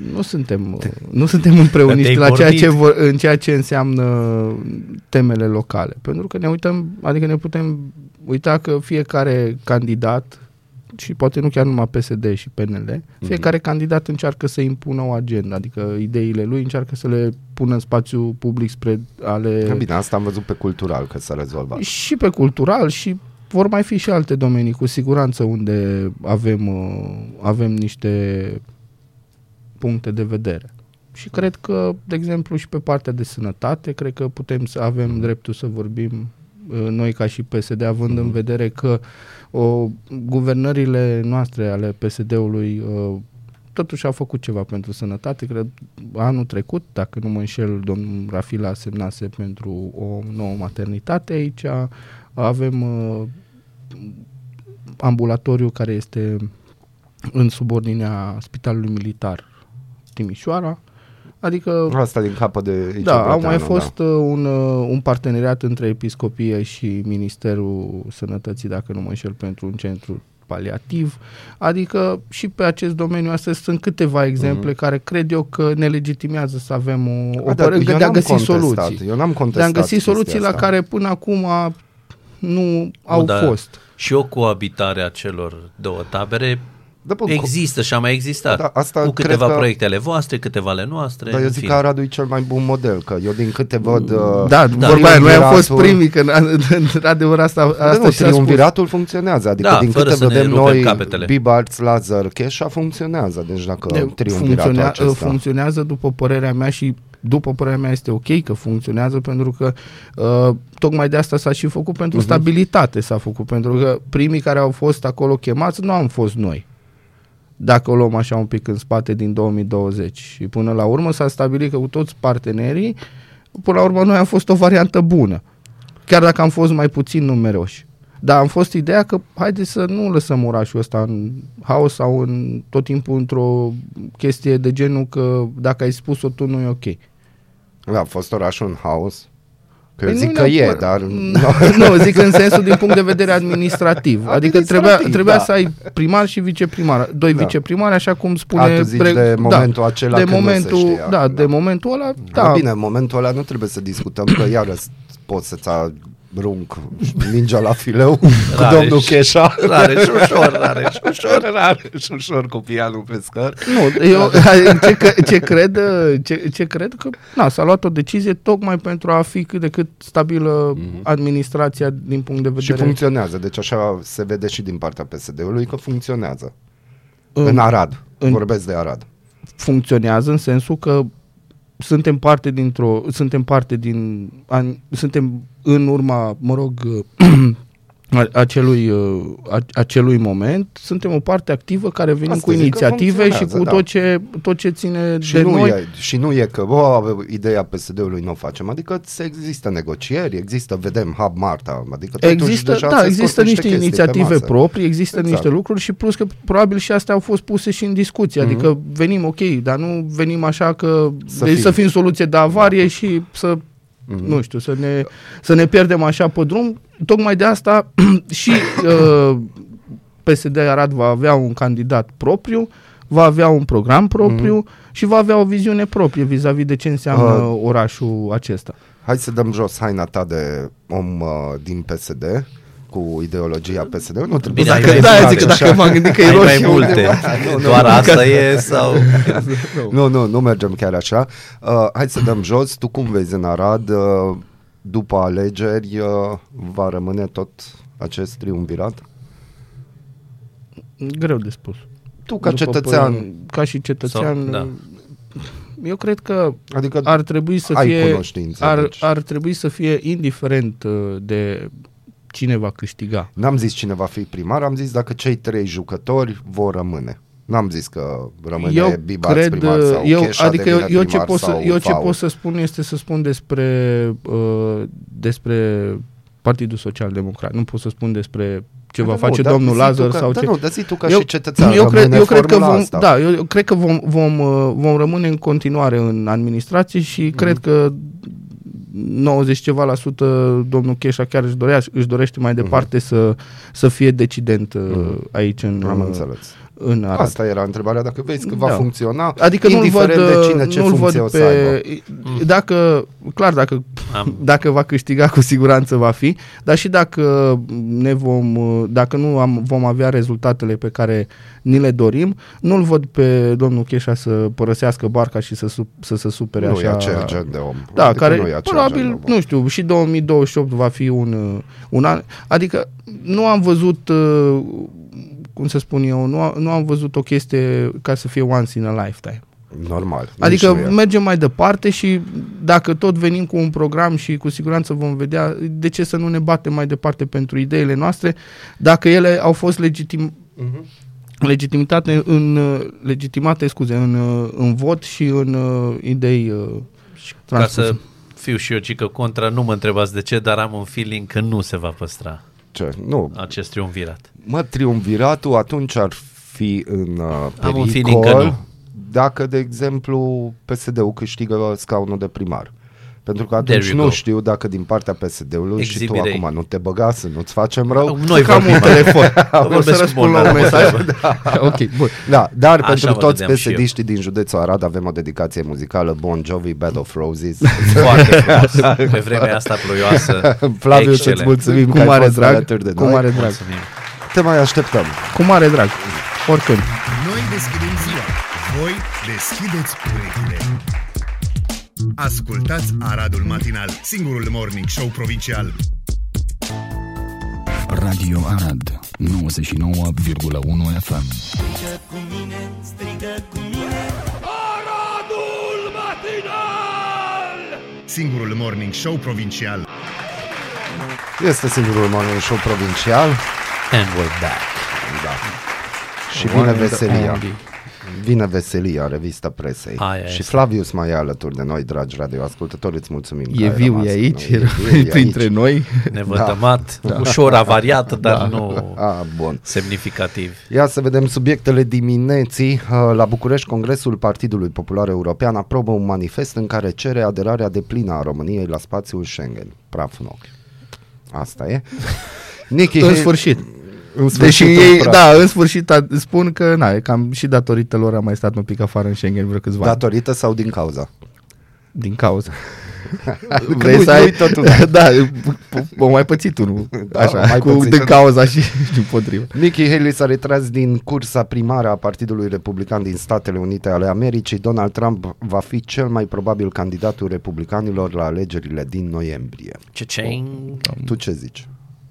Nu suntem împreuniști în ceea ce înseamnă temele locale. Pentru că ne putem uita că fiecare candidat și poate nu chiar numai PSD și PNL, fiecare candidat încearcă să impună o agendă, adică ideile lui încearcă să le pună în spațiu public spre ale... Bine, asta am văzut pe cultural că s-a rezolvat. Și pe cultural și vor mai fi și alte domenii cu siguranță unde avem niște puncte de vedere. Și cred că, de exemplu, și pe partea de sănătate, cred că putem să avem dreptul să vorbim noi ca și PSD, având în vedere că guvernările noastre ale PSD-ului totuși au făcut ceva pentru sănătate. Cred anul trecut, dacă nu mă înșel, domnul Rafila semnase pentru o nouă maternitate aici. Avem ambulatoriu care este în subordinea Spitalului Militar Timișoara. Adică asta din capă de au mai fost un parteneriat între Episcopie și Ministerul Sănătății, dacă nu mă înșel, pentru un centru paliativ. Adică și pe acest domeniu astea sunt câteva exemple care cred eu că ne legitimează să avem de a găsi soluții. Eu n-am contestat. De a găsi soluții la care până acum nu au fost. Și o coabitare a celor două tabere există și a mai existat. Asta cu câteva proiecte ale voastre, câteva ale noastre. Dar eu zic că Aradul e cel mai bun model, că eu din câte văd... vorba aia, noi am fost primii, că într-adevăr asta triumviratul funcționează, adică din câte vedem noi, Bibarț, Lazar, Cheșa funcționează, deci dacă triumviratul acesta... Funcționează după părerea mea și după părerea mea este ok că funcționează, pentru că tocmai de asta s-a și făcut pentru stabilitate, s-a făcut, pentru că primii care au fost acolo chemați nu am fost noi. Dacă o luăm așa un pic în spate din 2020 și până la urmă s-a stabilit că cu toți partenerii, până la urmă noi am fost o variantă bună, chiar dacă am fost mai puțin numeroși. Dar am fost ideea că haide să nu lăsăm orașul ăsta în haos sau tot timpul într-o chestie de genul că dacă ai spus-o tu nu e ok. A fost orașul în haos? Că eu zic că e, dar... Nu, zic în sensul din punct de vedere administrativ. Adică trebuia să ai primar și viceprimar. Doi viceprimari, așa cum spune... Tu zici de momentul acela când nu se știa. De momentul ăla, Bine, în momentul ăla nu trebuie să discutăm, că iarăși poți să-ți arunc mingea la fileu cu domnul Cheșa. Rareș ușor cu pianul pe scăr. Nu, eu ce cred că s-a luat o decizie tocmai pentru a fi cât de cât stabilă administrația din punct de vedere. Și funcționează, deci așa se vede și din partea PSD-ului că funcționează. În Arad, vorbesc de Arad. Funcționează în sensul că suntem în urma, acelui moment, suntem o parte activă care venim cu inițiative și cu tot ce ține și de noi. Și nu e că ideea PSD-ului nu o facem, adică există negocieri, vedem Hub Marta, adică există niște inițiative proprii, există niște lucruri și plus că probabil și astea au fost puse și în discuție, adică venim ok, dar nu venim așa că să fim soluție de avarie și să nu știu, să ne pierdem așa pe drum. Tocmai de asta și PSD Arad va avea un candidat propriu, va avea un program propriu și va avea o viziune proprie vis-a-vis de ce înseamnă orașul acesta. Hai să dăm jos haina ta de om din PSD cu ideologia PSD. Nu trebuie zic că dacă m-am gândit că e roșu. Mai multe. Doar asta e sau... Nu mergem chiar așa. Hai să dăm jos. Tu cum vezi în Arad, după alegeri, va rămâne tot acest triumvirat? Greu de spus. Tu ca cetățean... Ca și cetățean... Eu cred că ar trebui să fie... Ar trebui să fie indiferent de... cine va câștiga. N-am zis cine va fi primar, am zis dacă cei 3 jucători vor rămâne. N-am zis că rămâne Bibarț primar sau Cheșa devine primar sau ce pot să spun este să spun despre Partidul Social Democrat. Nu pot să spun despre ce va face domnul Lazar sau ce... Dar zi tu ca și cetățean, eu cred că vom rămâne în continuare în administrație și cred că 90 ceva la sută domnul Cheșa chiar își dorește mai departe să fie decident aici în Arad. Asta era întrebarea, dacă vezi că va funcționa, adică indiferent de cine ce funcție o să aibă. Dacă va câștiga, cu siguranță va fi, dar și dacă vom avea rezultatele pe care ni le dorim, nu-l văd pe domnul Cheșa să părăsească barca și să se supere nu așa. Nu e acel gen de om. Da, adică care probabil, nu știu, și 2028 va fi un an. Adică nu am văzut, cum să spun eu, nu am văzut o chestie ca să fie once in a lifetime. Normal. Adică mergem mai departe și dacă tot venim cu un program și cu siguranță vom vedea, de ce să nu ne batem mai departe pentru ideile noastre, dacă ele au fost legitimate în vot și în idei transpuse. Ca să fiu și eu cică contra, nu mă întrebați de ce, dar am un feeling că nu se va păstra acest triumvirat. Triumviratul atunci ar fi în am un feeling că nu. Dacă, de exemplu, PSD-ul câștigă scaunul de primar. Pentru că atunci nu știu dacă din partea PSD-ului și tu acum nu te băga să nu-ți facem rău. Noi cam un telefon. O să răspund la un mesaj. Ok, bun. Da, dar pentru toți PSD-știi din județul Arad avem o dedicație muzicală, Bon Jovi, Bed of Roses. Foarte frumos. Pe vremea asta ploioasă. Flaviu, să-ți mulțumim cu mare drag. Cu mare drag. Te mai așteptăm. Cu mare drag. Oricând. Noi deschidem ziua. Voi deschideți urechile. Ascultați Aradul Matinal, singurul morning show provincial. Radio Arad, 99,1 FM. Strigă cu mine, strigă cu mine. Aradul Matinal! Singurul morning show provincial. Este singurul morning show provincial. And we're back. Da. Și vine veselia. Vine veselia, revista presei. Și Flavius mai e alături de noi, dragi radioascultători, îți mulțumim. E viu, e aici, printre noi. Nevătămat, ușor avariat, dar nu semnificativ. Ia să vedem subiectele dimineții. La București, Congresul Partidului Popular European aprobă un manifest în care cere aderarea deplină a României la spațiul Schengen. Praf în ochi. Asta e. În sfârșit. Deși ei, în sfârșit spun că cam și datorită lor a mai stat un pic afară în Schengen vreo câțiva ani. Datorită sau din cauza? Din cauza. Vrei să ai totul. Da, o mai pățit unul, așa, din cauza și împotriva. Nikki Haley s-a retras din cursa primară a Partidului Republican din Statele Unite ale Americii. Donald Trump va fi cel mai probabil candidatul republicanilor la alegerile din noiembrie. Tu ce zici?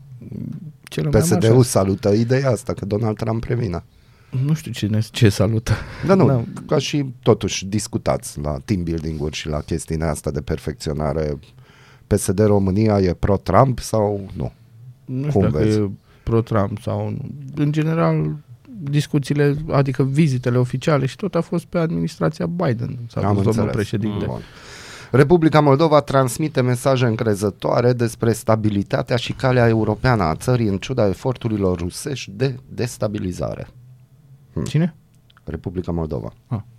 PSD-ul salută ideea asta, că Donald Trump revine. Nu știu ce salută. Da, ca și totuși discutați la team building-uri și la chestiunea asta de perfecționare. PSD România e pro-Trump sau nu? Nu știu dacă e pro-Trump sau nu. În general, discuțiile, adică vizitele oficiale și tot a fost pe administrația Biden. Am înțeles. Președinte. Republica Moldova transmite mesaje încrezătoare despre stabilitatea și calea europeană a țării în ciuda eforturilor rusești de destabilizare. Cine? Republica Moldova.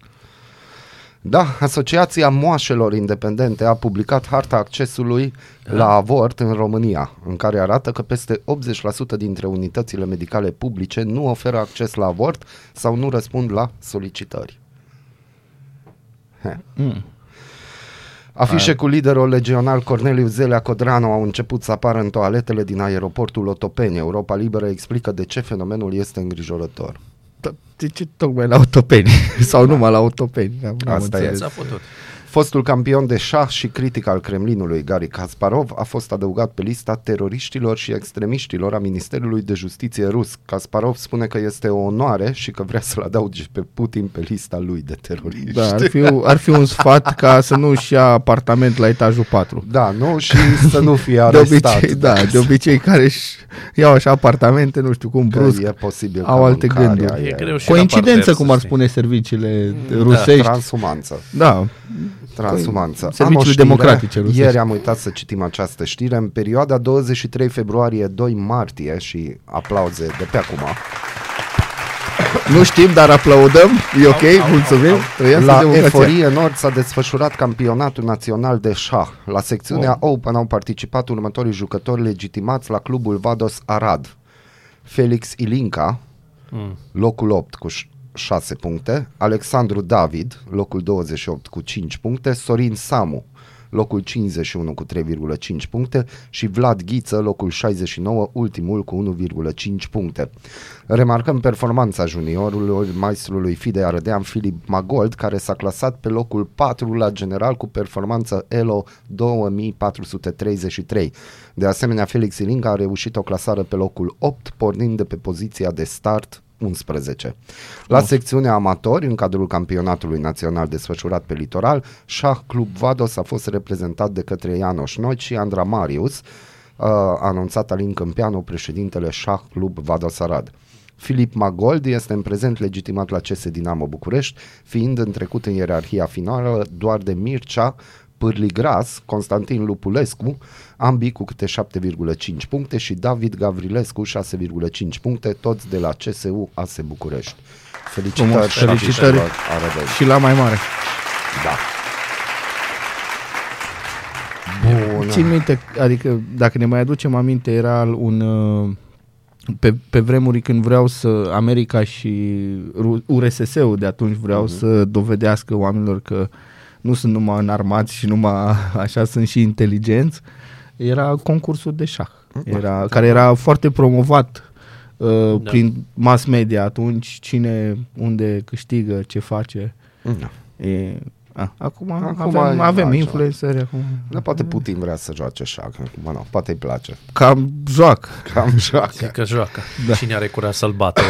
Da, Asociația Moașelor Independente a publicat harta accesului la avort în România, în care arată că peste 80% dintre unitățile medicale publice nu oferă acces la avort sau nu răspund la solicitări. Afișe cu liderul legional Corneliu Zelea Codranu au început să apară în toaletele din aeroportul Otopeni. Europa Liberă explică de ce fenomenul este îngrijorător. De ce tocmai la Otopeni? Sau numai la Otopeni? Asta e. Fostul campion de șah și critic al Kremlinului, Garry Kasparov, a fost adăugat pe lista teroriștilor și extremiștilor a Ministerului de Justiție rus. Kasparov spune că este o onoare și că vrea să-l adauge pe Putin pe lista lui de teroriști. Da, ar fi un sfat ca să nu-și ia apartament la etajul 4. Da, nu? Și să nu fie arestat. De obicei care își iau așa apartamente, nu știu cum, brusc, e posibil au alte gânduri. Coincidență, cum ar spune serviciile rusești. Transumanță. Da. Transumanță. Serviciile democratice rusești. Ieri am uitat să citim această știre. În perioada 23 februarie-2 martie, și aplauze de pe acum. Nu știm, dar aplaudăm. E ok, mulțumim. La Eforie Nord s-a desfășurat campionatul național de șah. La secțiunea Open au participat următorii jucători legitimați la clubul Vados Arad: Felix Ilinca, locul 8 cu 6 puncte, Alexandru David, locul 28 cu 5 puncte, Sorin Samu, locul 51 cu 3,5 puncte și Vlad Ghiță, locul 69, ultimul cu 1,5 puncte. Remarcăm performanța juniorului maestrului FIDE Arădean Filip Magold, care s-a clasat pe locul 4 la general cu performanță ELO 2433. De asemenea, Felix Ilinca a reușit o clasare pe locul 8, pornind de pe poziția de start 11. La secțiunea amatori, în cadrul campionatului național desfășurat pe litoral, Șah Club Vados a fost reprezentat de către Ianoș Noci și Andra Marius, a anunțat Alin Câmpianu, președintele Șah Club Vados Arad. Filip Magold este în prezent legitimat la CS Dinamo București, fiind întrecut în ierarhia finală doar de Mircea Pârligras, Constantin Lupulescu, ambii cu câte 7,5 puncte și David Gavrilescu 6,5 puncte, toți de la CSU ASE București. Felicitări și la mai mare. Da. Bun. Țin minte, adică dacă ne mai aducem aminte, era un pe vremuri când vreau să America și URSS-ul de atunci vreau să dovedească oamenilor că nu sunt numai înarmați și numai așa, sunt și inteligenți. Era concursul de șah, care era foarte promovat prin mass media atunci, cine, unde câștigă, ce face. Acum avem influenceri. Dar poate Putin vrea să joace șah. Nu, poate îi place. Cam joacă. Zic că joacă. Da. Cine are curaj să-l bată?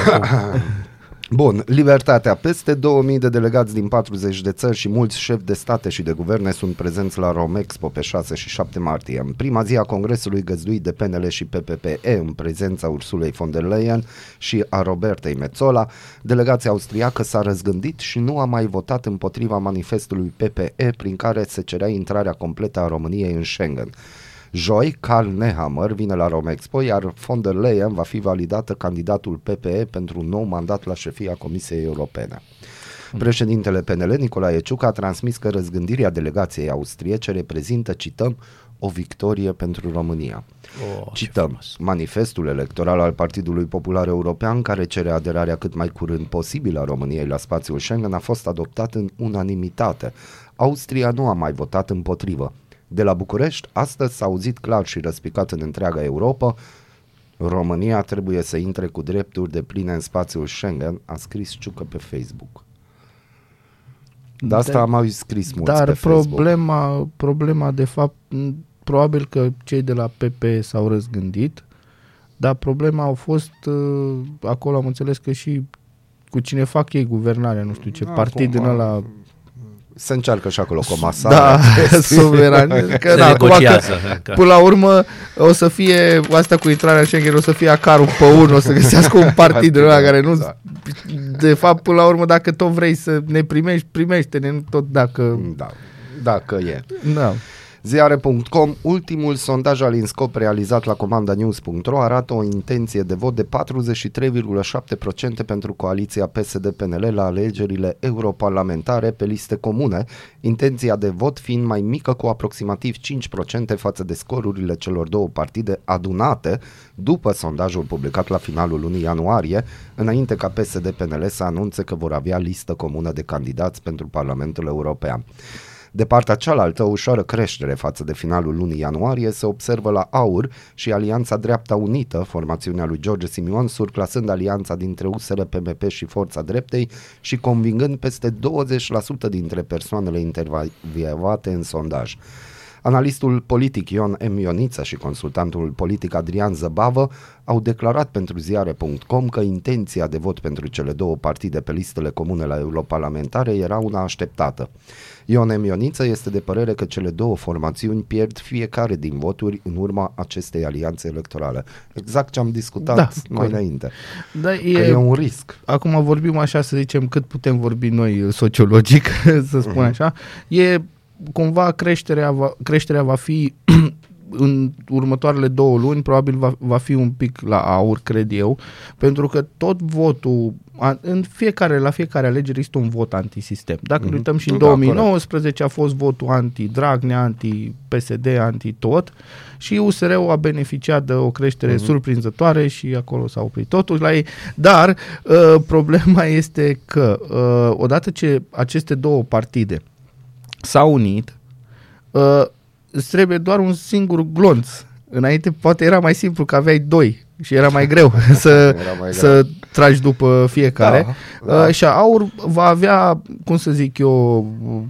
Bun, Libertatea. Peste 2000 de delegați din 40 de țări și mulți șefi de state și de guverne sunt prezenți la Romexpo pe 6 și 7 martie. În prima zi a congresului găzduit de PNL și PPE în prezența Ursulei von der Leyen și a Robertei Metsola, delegația austriacă s-a răzgândit și nu a mai votat împotriva manifestului PPE prin care se cerea intrarea completă a României în Schengen. Joi, Karl Nehammer vine la Romexpo, iar von der Leyen va fi validată candidatul PPE pentru un nou mandat la șefia Comisiei Europene. Președintele PNL, Nicolae Ciucă, a transmis că răzgândirea delegației austriece reprezintă, cităm, o victorie pentru România. Cităm, manifestul electoral al Partidului Popular European, care cere aderarea cât mai curând posibil a României la spațiul Schengen, a fost adoptat în unanimitate. Austria nu a mai votat împotrivă. De la București, astăzi s-a auzit clar și răspicat în întreaga Europa: România trebuie să intre cu drepturi depline în spațiul Schengen, a scris Ciucă pe Facebook. De asta am mai scris mulți pe Facebook. Dar problema de fapt, probabil că cei de la PP s-au răzgândit, dar problema au fost, acolo am înțeles că și cu cine fac ei guvernarea, nu știu ce, partid din ăla... Se încearcă și acolo comasarea. Da, suveran. Până la urmă o să fie, asta cu intrarea în Schengen, o să fie acarul pe unul, o să găsească un partid ăla care nu... Da. De fapt, până la urmă, dacă tot vrei să ne primești, primește-ne, tot dacă... Da, dacă e. Da. Ziare.com, ultimul sondaj al INSCOP realizat la comandanews.ro arată o intenție de vot de 43,7% pentru coaliția PSD-PNL la alegerile europarlamentare pe liste comune, intenția de vot fiind mai mică cu aproximativ 5% față de scorurile celor două partide adunate după sondajul publicat la finalul lunii ianuarie, înainte ca PSD-PNL să anunțe că vor avea listă comună de candidați pentru Parlamentul European. De partea cealaltă, o ușoară creștere față de finalul lunii ianuarie se observă la AUR și Alianța Dreapta Unită, formațiunea lui George Simion, surclasând alianța dintre USR, PMP și Forța Dreptei și convingând peste 20% dintre persoanele intervievate în sondaj. Analistul politic Ion M. Ioniță și consultantul politic Adrian Zăbavă au declarat pentru ziare.com că intenția de vot pentru cele două partide pe listele comune la europarlamentare era una așteptată. Ion M. Ioniță este de părere că cele două formațiuni pierd fiecare din voturi în urma acestei alianțe electorale. Exact ce am discutat mai înainte. Da, e un risc. Acum vorbim așa, să zicem, cât putem vorbi noi sociologic, să spun așa. E cumva creșterea va fi în următoarele 2 luni probabil va fi un pic la aur, cred eu, pentru că tot votul, la fiecare alegere este un vot antisistem. Dacă ne uităm și în 2019 a fost votul anti-Dragnea, anti-PSD, anti-tot și USR-ul a beneficiat de o creștere surprinzătoare și acolo s-a oprit totul la ei. Dar problema este că odată ce aceste două partide s-au unit, îți trebuie doar un singur glonț. Înainte poate era mai simplu că aveai 2 și era mai greu să tragi după fiecare. Și AUR va avea, cum să zic eu,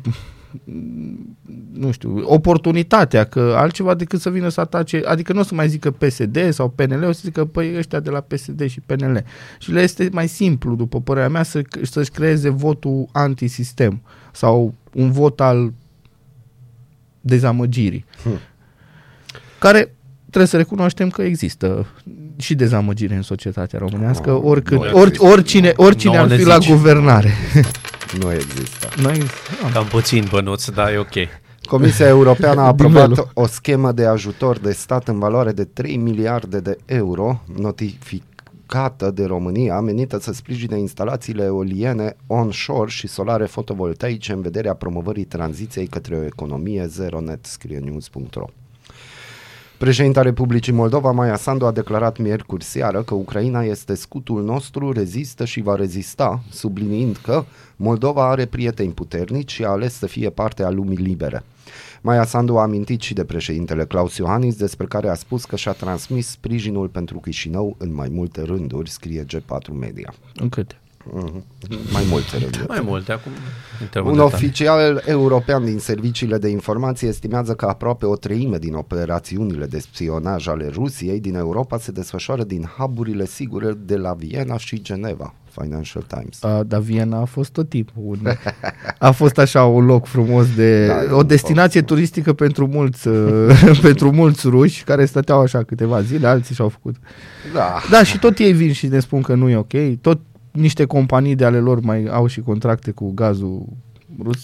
nu știu, oportunitatea, că altceva decât să vină să atace, adică nu o să mai zică PSD sau PNL, o să zică păi ăștia de la PSD și PNL. Și le este mai simplu, după părerea mea, să-și creeze votul antisistem sau un vot al dezamăgirii. Care trebuie să recunoaștem că există și dezamăgire în societatea românească, oricine ar fi la guvernare. Nu există. Cam puțin bănuți, dar e ok. Comisia Europeană a aprobat o schemă de ajutor de stat în valoare de 3 miliarde de euro, notificată de România, menită să sprijine instalațiile eoliene onshore și solare fotovoltaice în vederea promovării tranziției către o economie zero net, scrie news.ro. Președinta Republicii Moldova, Maia Sandu, a declarat miercuri seară că Ucraina este scutul nostru, rezistă și va rezista, subliniind că Moldova are prieteni puternici și a ales să fie parte a lumii libere. Maia Sandu a amintit și de președintele Klaus Iohannis, despre care a spus că și-a transmis sprijinul pentru Chișinău în mai multe rânduri, scrie G4 Media. În câte? Mai multe rânduri. Mai multe acum. Un oficial european din serviciile de informație estimează că aproape o treime din operațiunile de spionaj ale Rusiei din Europa se desfășoară din hub-urile sigure de la Viena și Geneva. Financial Times. Dar Viena a fost tot timpul. A fost așa un loc frumos o destinație turistică pentru mulți ruși care stăteau așa câteva zile, alții și-au făcut. Da, și tot ei vin și ne spun că nu e ok. Tot niște companii de ale lor mai au și contracte cu gazul rus.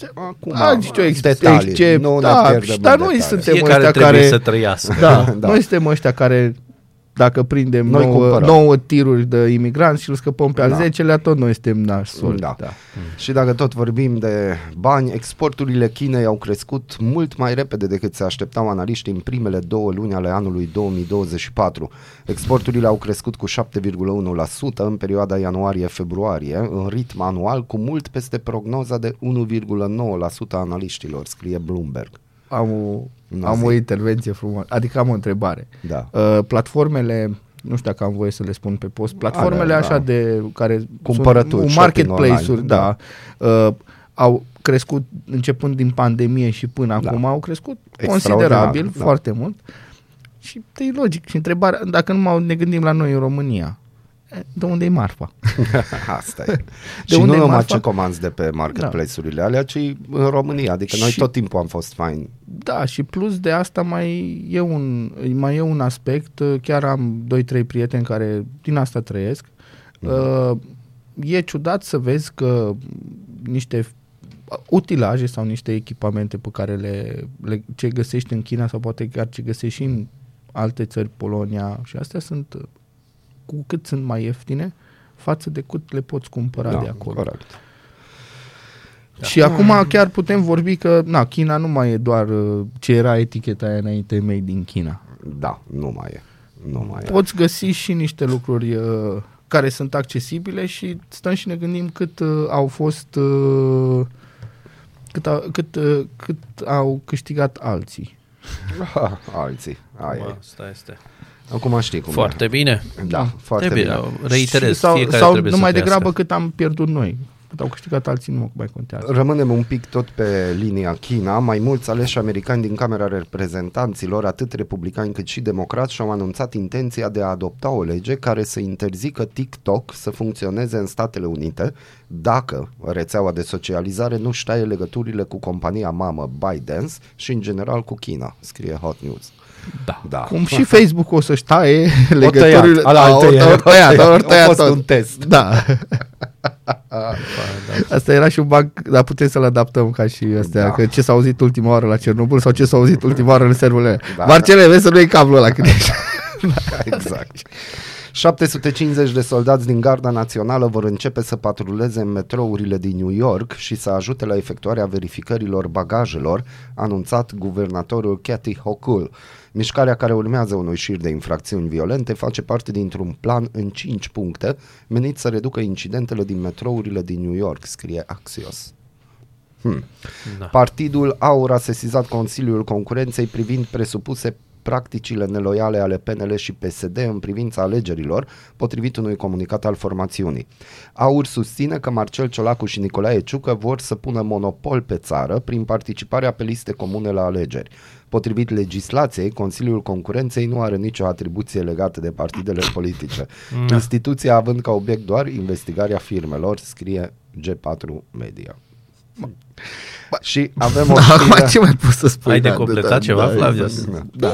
Dar noi suntem ăștia care să trăiască. Noi suntem ăștia care, dacă prindem 9 tiruri de imigranți și îl scăpăm pe al 10-lea, tot noi suntem nașsoli. Și dacă tot vorbim de bani, exporturile Chinei au crescut mult mai repede decât se așteptau analiștii în primele 2 luni ale anului 2024. Exporturile au crescut cu 7,1% în perioada ianuarie-februarie, în ritm anual cu mult peste prognoza de 1,9% a analiștilor, scrie Bloomberg. Am o intervenție frumoasă, adică am o întrebare. Platformele, nu știu dacă am voie să le spun pe post, platformele așa de care cumpărături, marketplace-uri, au crescut începând din pandemie și până acum, au crescut considerabil, foarte mult. Și e logic. Și întrebarea, dacă nu ne gândim la noi în România, de unde e marfa? Asta e. Și nu numai ce comanzi de pe marketplace-urile alea, ci în România. Adică noi tot timpul am fost faini. Da, și plus de asta mai e un aspect. Chiar am 2-3 prieteni care din asta trăiesc. E ciudat să vezi că niște utilaje sau niște echipamente pe care ce găsești în China sau poate chiar ce găsești și în alte țări, Polonia, și astea sunt, cu cât sunt mai ieftine față de cât le poți cumpăra de acolo. Corect. Și acum chiar putem vorbi că China nu mai e doar ce era eticheta aia înainte, made in China. Da, nu mai e. Poți găsi și niște lucruri care sunt accesibile și stăm și ne gândim cât au fost cât au câștigat alții. Alții. Asta este. Acum știi cum. Foarte bine. Da, foarte bine. Reiterez, sau numai degrabă cât am pierdut noi. Cât au câștigat alții nu mai contează. Rămânem un pic tot pe linia China. Mai mulți aleși americani din Camera Reprezentanților, atât republicani cât și democrați, și-au anunțat intenția de a adopta o lege care să interzică TikTok să funcționeze în Statele Unite dacă rețeaua de socializare nu-și taie legăturile cu compania mamă ByteDance și în general cu China, scrie Hot News. Da. Cum și Facebook o să-și taie legăturile. Ori tăiat. A fost un test. Da. Asta era și un banc, dar putem să-l adaptăm ca și astea, că ce s-a auzit ultima oară la Cernobâl sau ce s-a auzit ultima oară în servurile. Marcele, vezi să nu iei cablul ăla când ești. Exact. 750 de soldați din Garda Națională vor începe să patruleze în metrourile din New York și să ajute la efectuarea verificărilor bagajelor, anunțat guvernatorul Kathy Hochul. Mișcarea, care urmează unui șir de infracțiuni violente, face parte dintr-un plan în 5 puncte menit să reducă incidentele din metrourile din New York, scrie Axios. Partidul AUR a sesizat Consiliul Concurenței privind presupuse practicile neloiale ale PNL și PSD în privința alegerilor, potrivit unui comunicat al formațiunii. AUR susține că Marcel Ciolacu și Nicolae Ciucă vor să pună monopol pe țară prin participarea pe liste comune la alegeri. Potrivit legislației, Consiliul Concurenței nu are nicio atribuție legată de partidele politice. Instituția având ca obiect doar investigarea firmelor, scrie G4 Media. Și avem o știre... Ce mai poți să spui? Ai de completat ceva, Flavius? Da.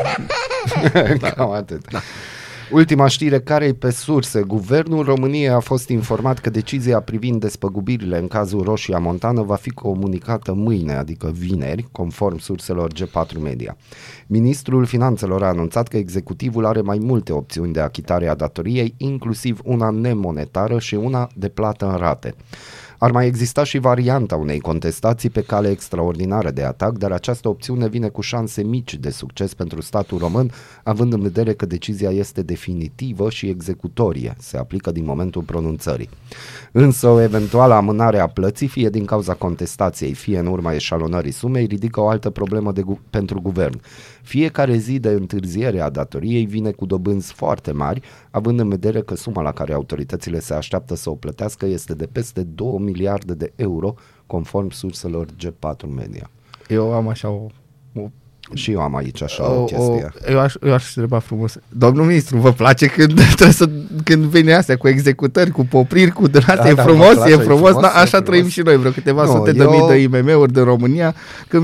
Cam atât. Da. Ultima știre, care e pe surse. Guvernul României a fost informat că decizia privind despăgubirile în cazul Roșia Montană va fi comunicată mâine, adică vineri, conform surselor G4 Media. Ministrul Finanțelor a anunțat că executivul are mai multe opțiuni de achitare a datoriei, inclusiv una nemonetară și una de plată în rate. Ar mai exista și varianta unei contestații pe cale extraordinară de atac, dar această opțiune vine cu șanse mici de succes pentru statul român, având în vedere că decizia este definitivă și executorie, se aplică din momentul pronunțării. Însă o eventuală amânare a plății, fie din cauza contestației, fie în urma eșalonării sumei, ridică o altă problemă pentru guvern. Fiecare zi de întârziere a datoriei vine cu dobânzi foarte mari, având în vedere că suma la care autoritățile se așteaptă să o plătească este de peste 2 miliarde de euro, conform surselor G4 Media. Eu am așa și eu am aici așa o chestie. Eu aș întreba frumos. Domnul ministru, vă place când vine astea cu executări, cu popriri, cu astea? E frumos, e frumos, dar așa trăim și noi, vreo câteva sute de mii de IMM-uri din România,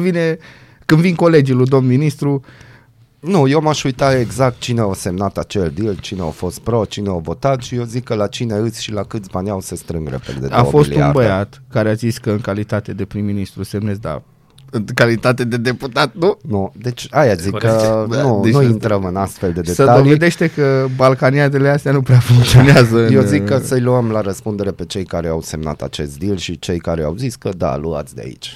când vin colegii lui domn ministru. Nu, eu m-aș uita exact cine a semnat acel deal, cine a fost pro, cine a votat și eu zic că la cine îți și la câți bani au se strâng repede de 2 A fost miliarde. Un băiat care a zis că în calitate de prim-ministru semnezi, dar în calitate de deputat, nu? Nu, deci aia zic că nu intrăm în astfel de detalii. Se dovedește că balcaniadele astea nu prea funcționează. Eu zic că să-i luăm la răspundere pe cei care au semnat acest deal și cei care au zis că da, luați de aici.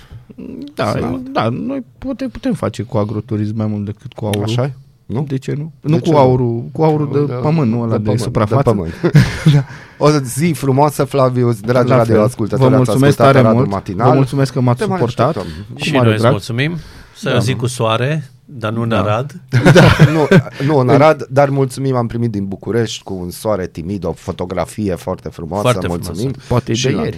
Da, noi putem face cu agroturism mai mult decât cu aurul. Așa? Nu? De ce nu? Nu cu aurul de pământ, nu ăla de suprafață. Da. O zi frumoasă, Flavius, dragi radioascultători. Vă mulțumesc tare mult. Matinal. Vă mulțumesc că m-ați suportat. Și noi îți mulțumim. Să zi cu soare, dar nu în Arad. Nu în Arad, dar mulțumim, am primit din București cu un soare timid, o fotografie foarte frumoasă. Mulțumim. Poate e de ieri.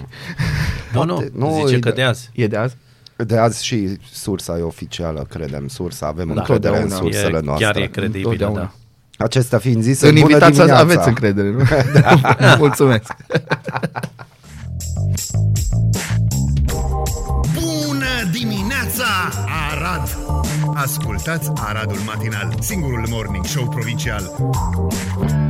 Nu, zice că de azi. E de azi? De azi și sursa e oficială, credem, sursa, avem încredere în sursele noastre. Chiar e credibilă, da. Acestea fiind zise, bună dimineața. Aveți încredere, nu? Da. Mulțumesc. Bună dimineața, Arad! Ascultați Aradul Matinal, singurul morning show provincial.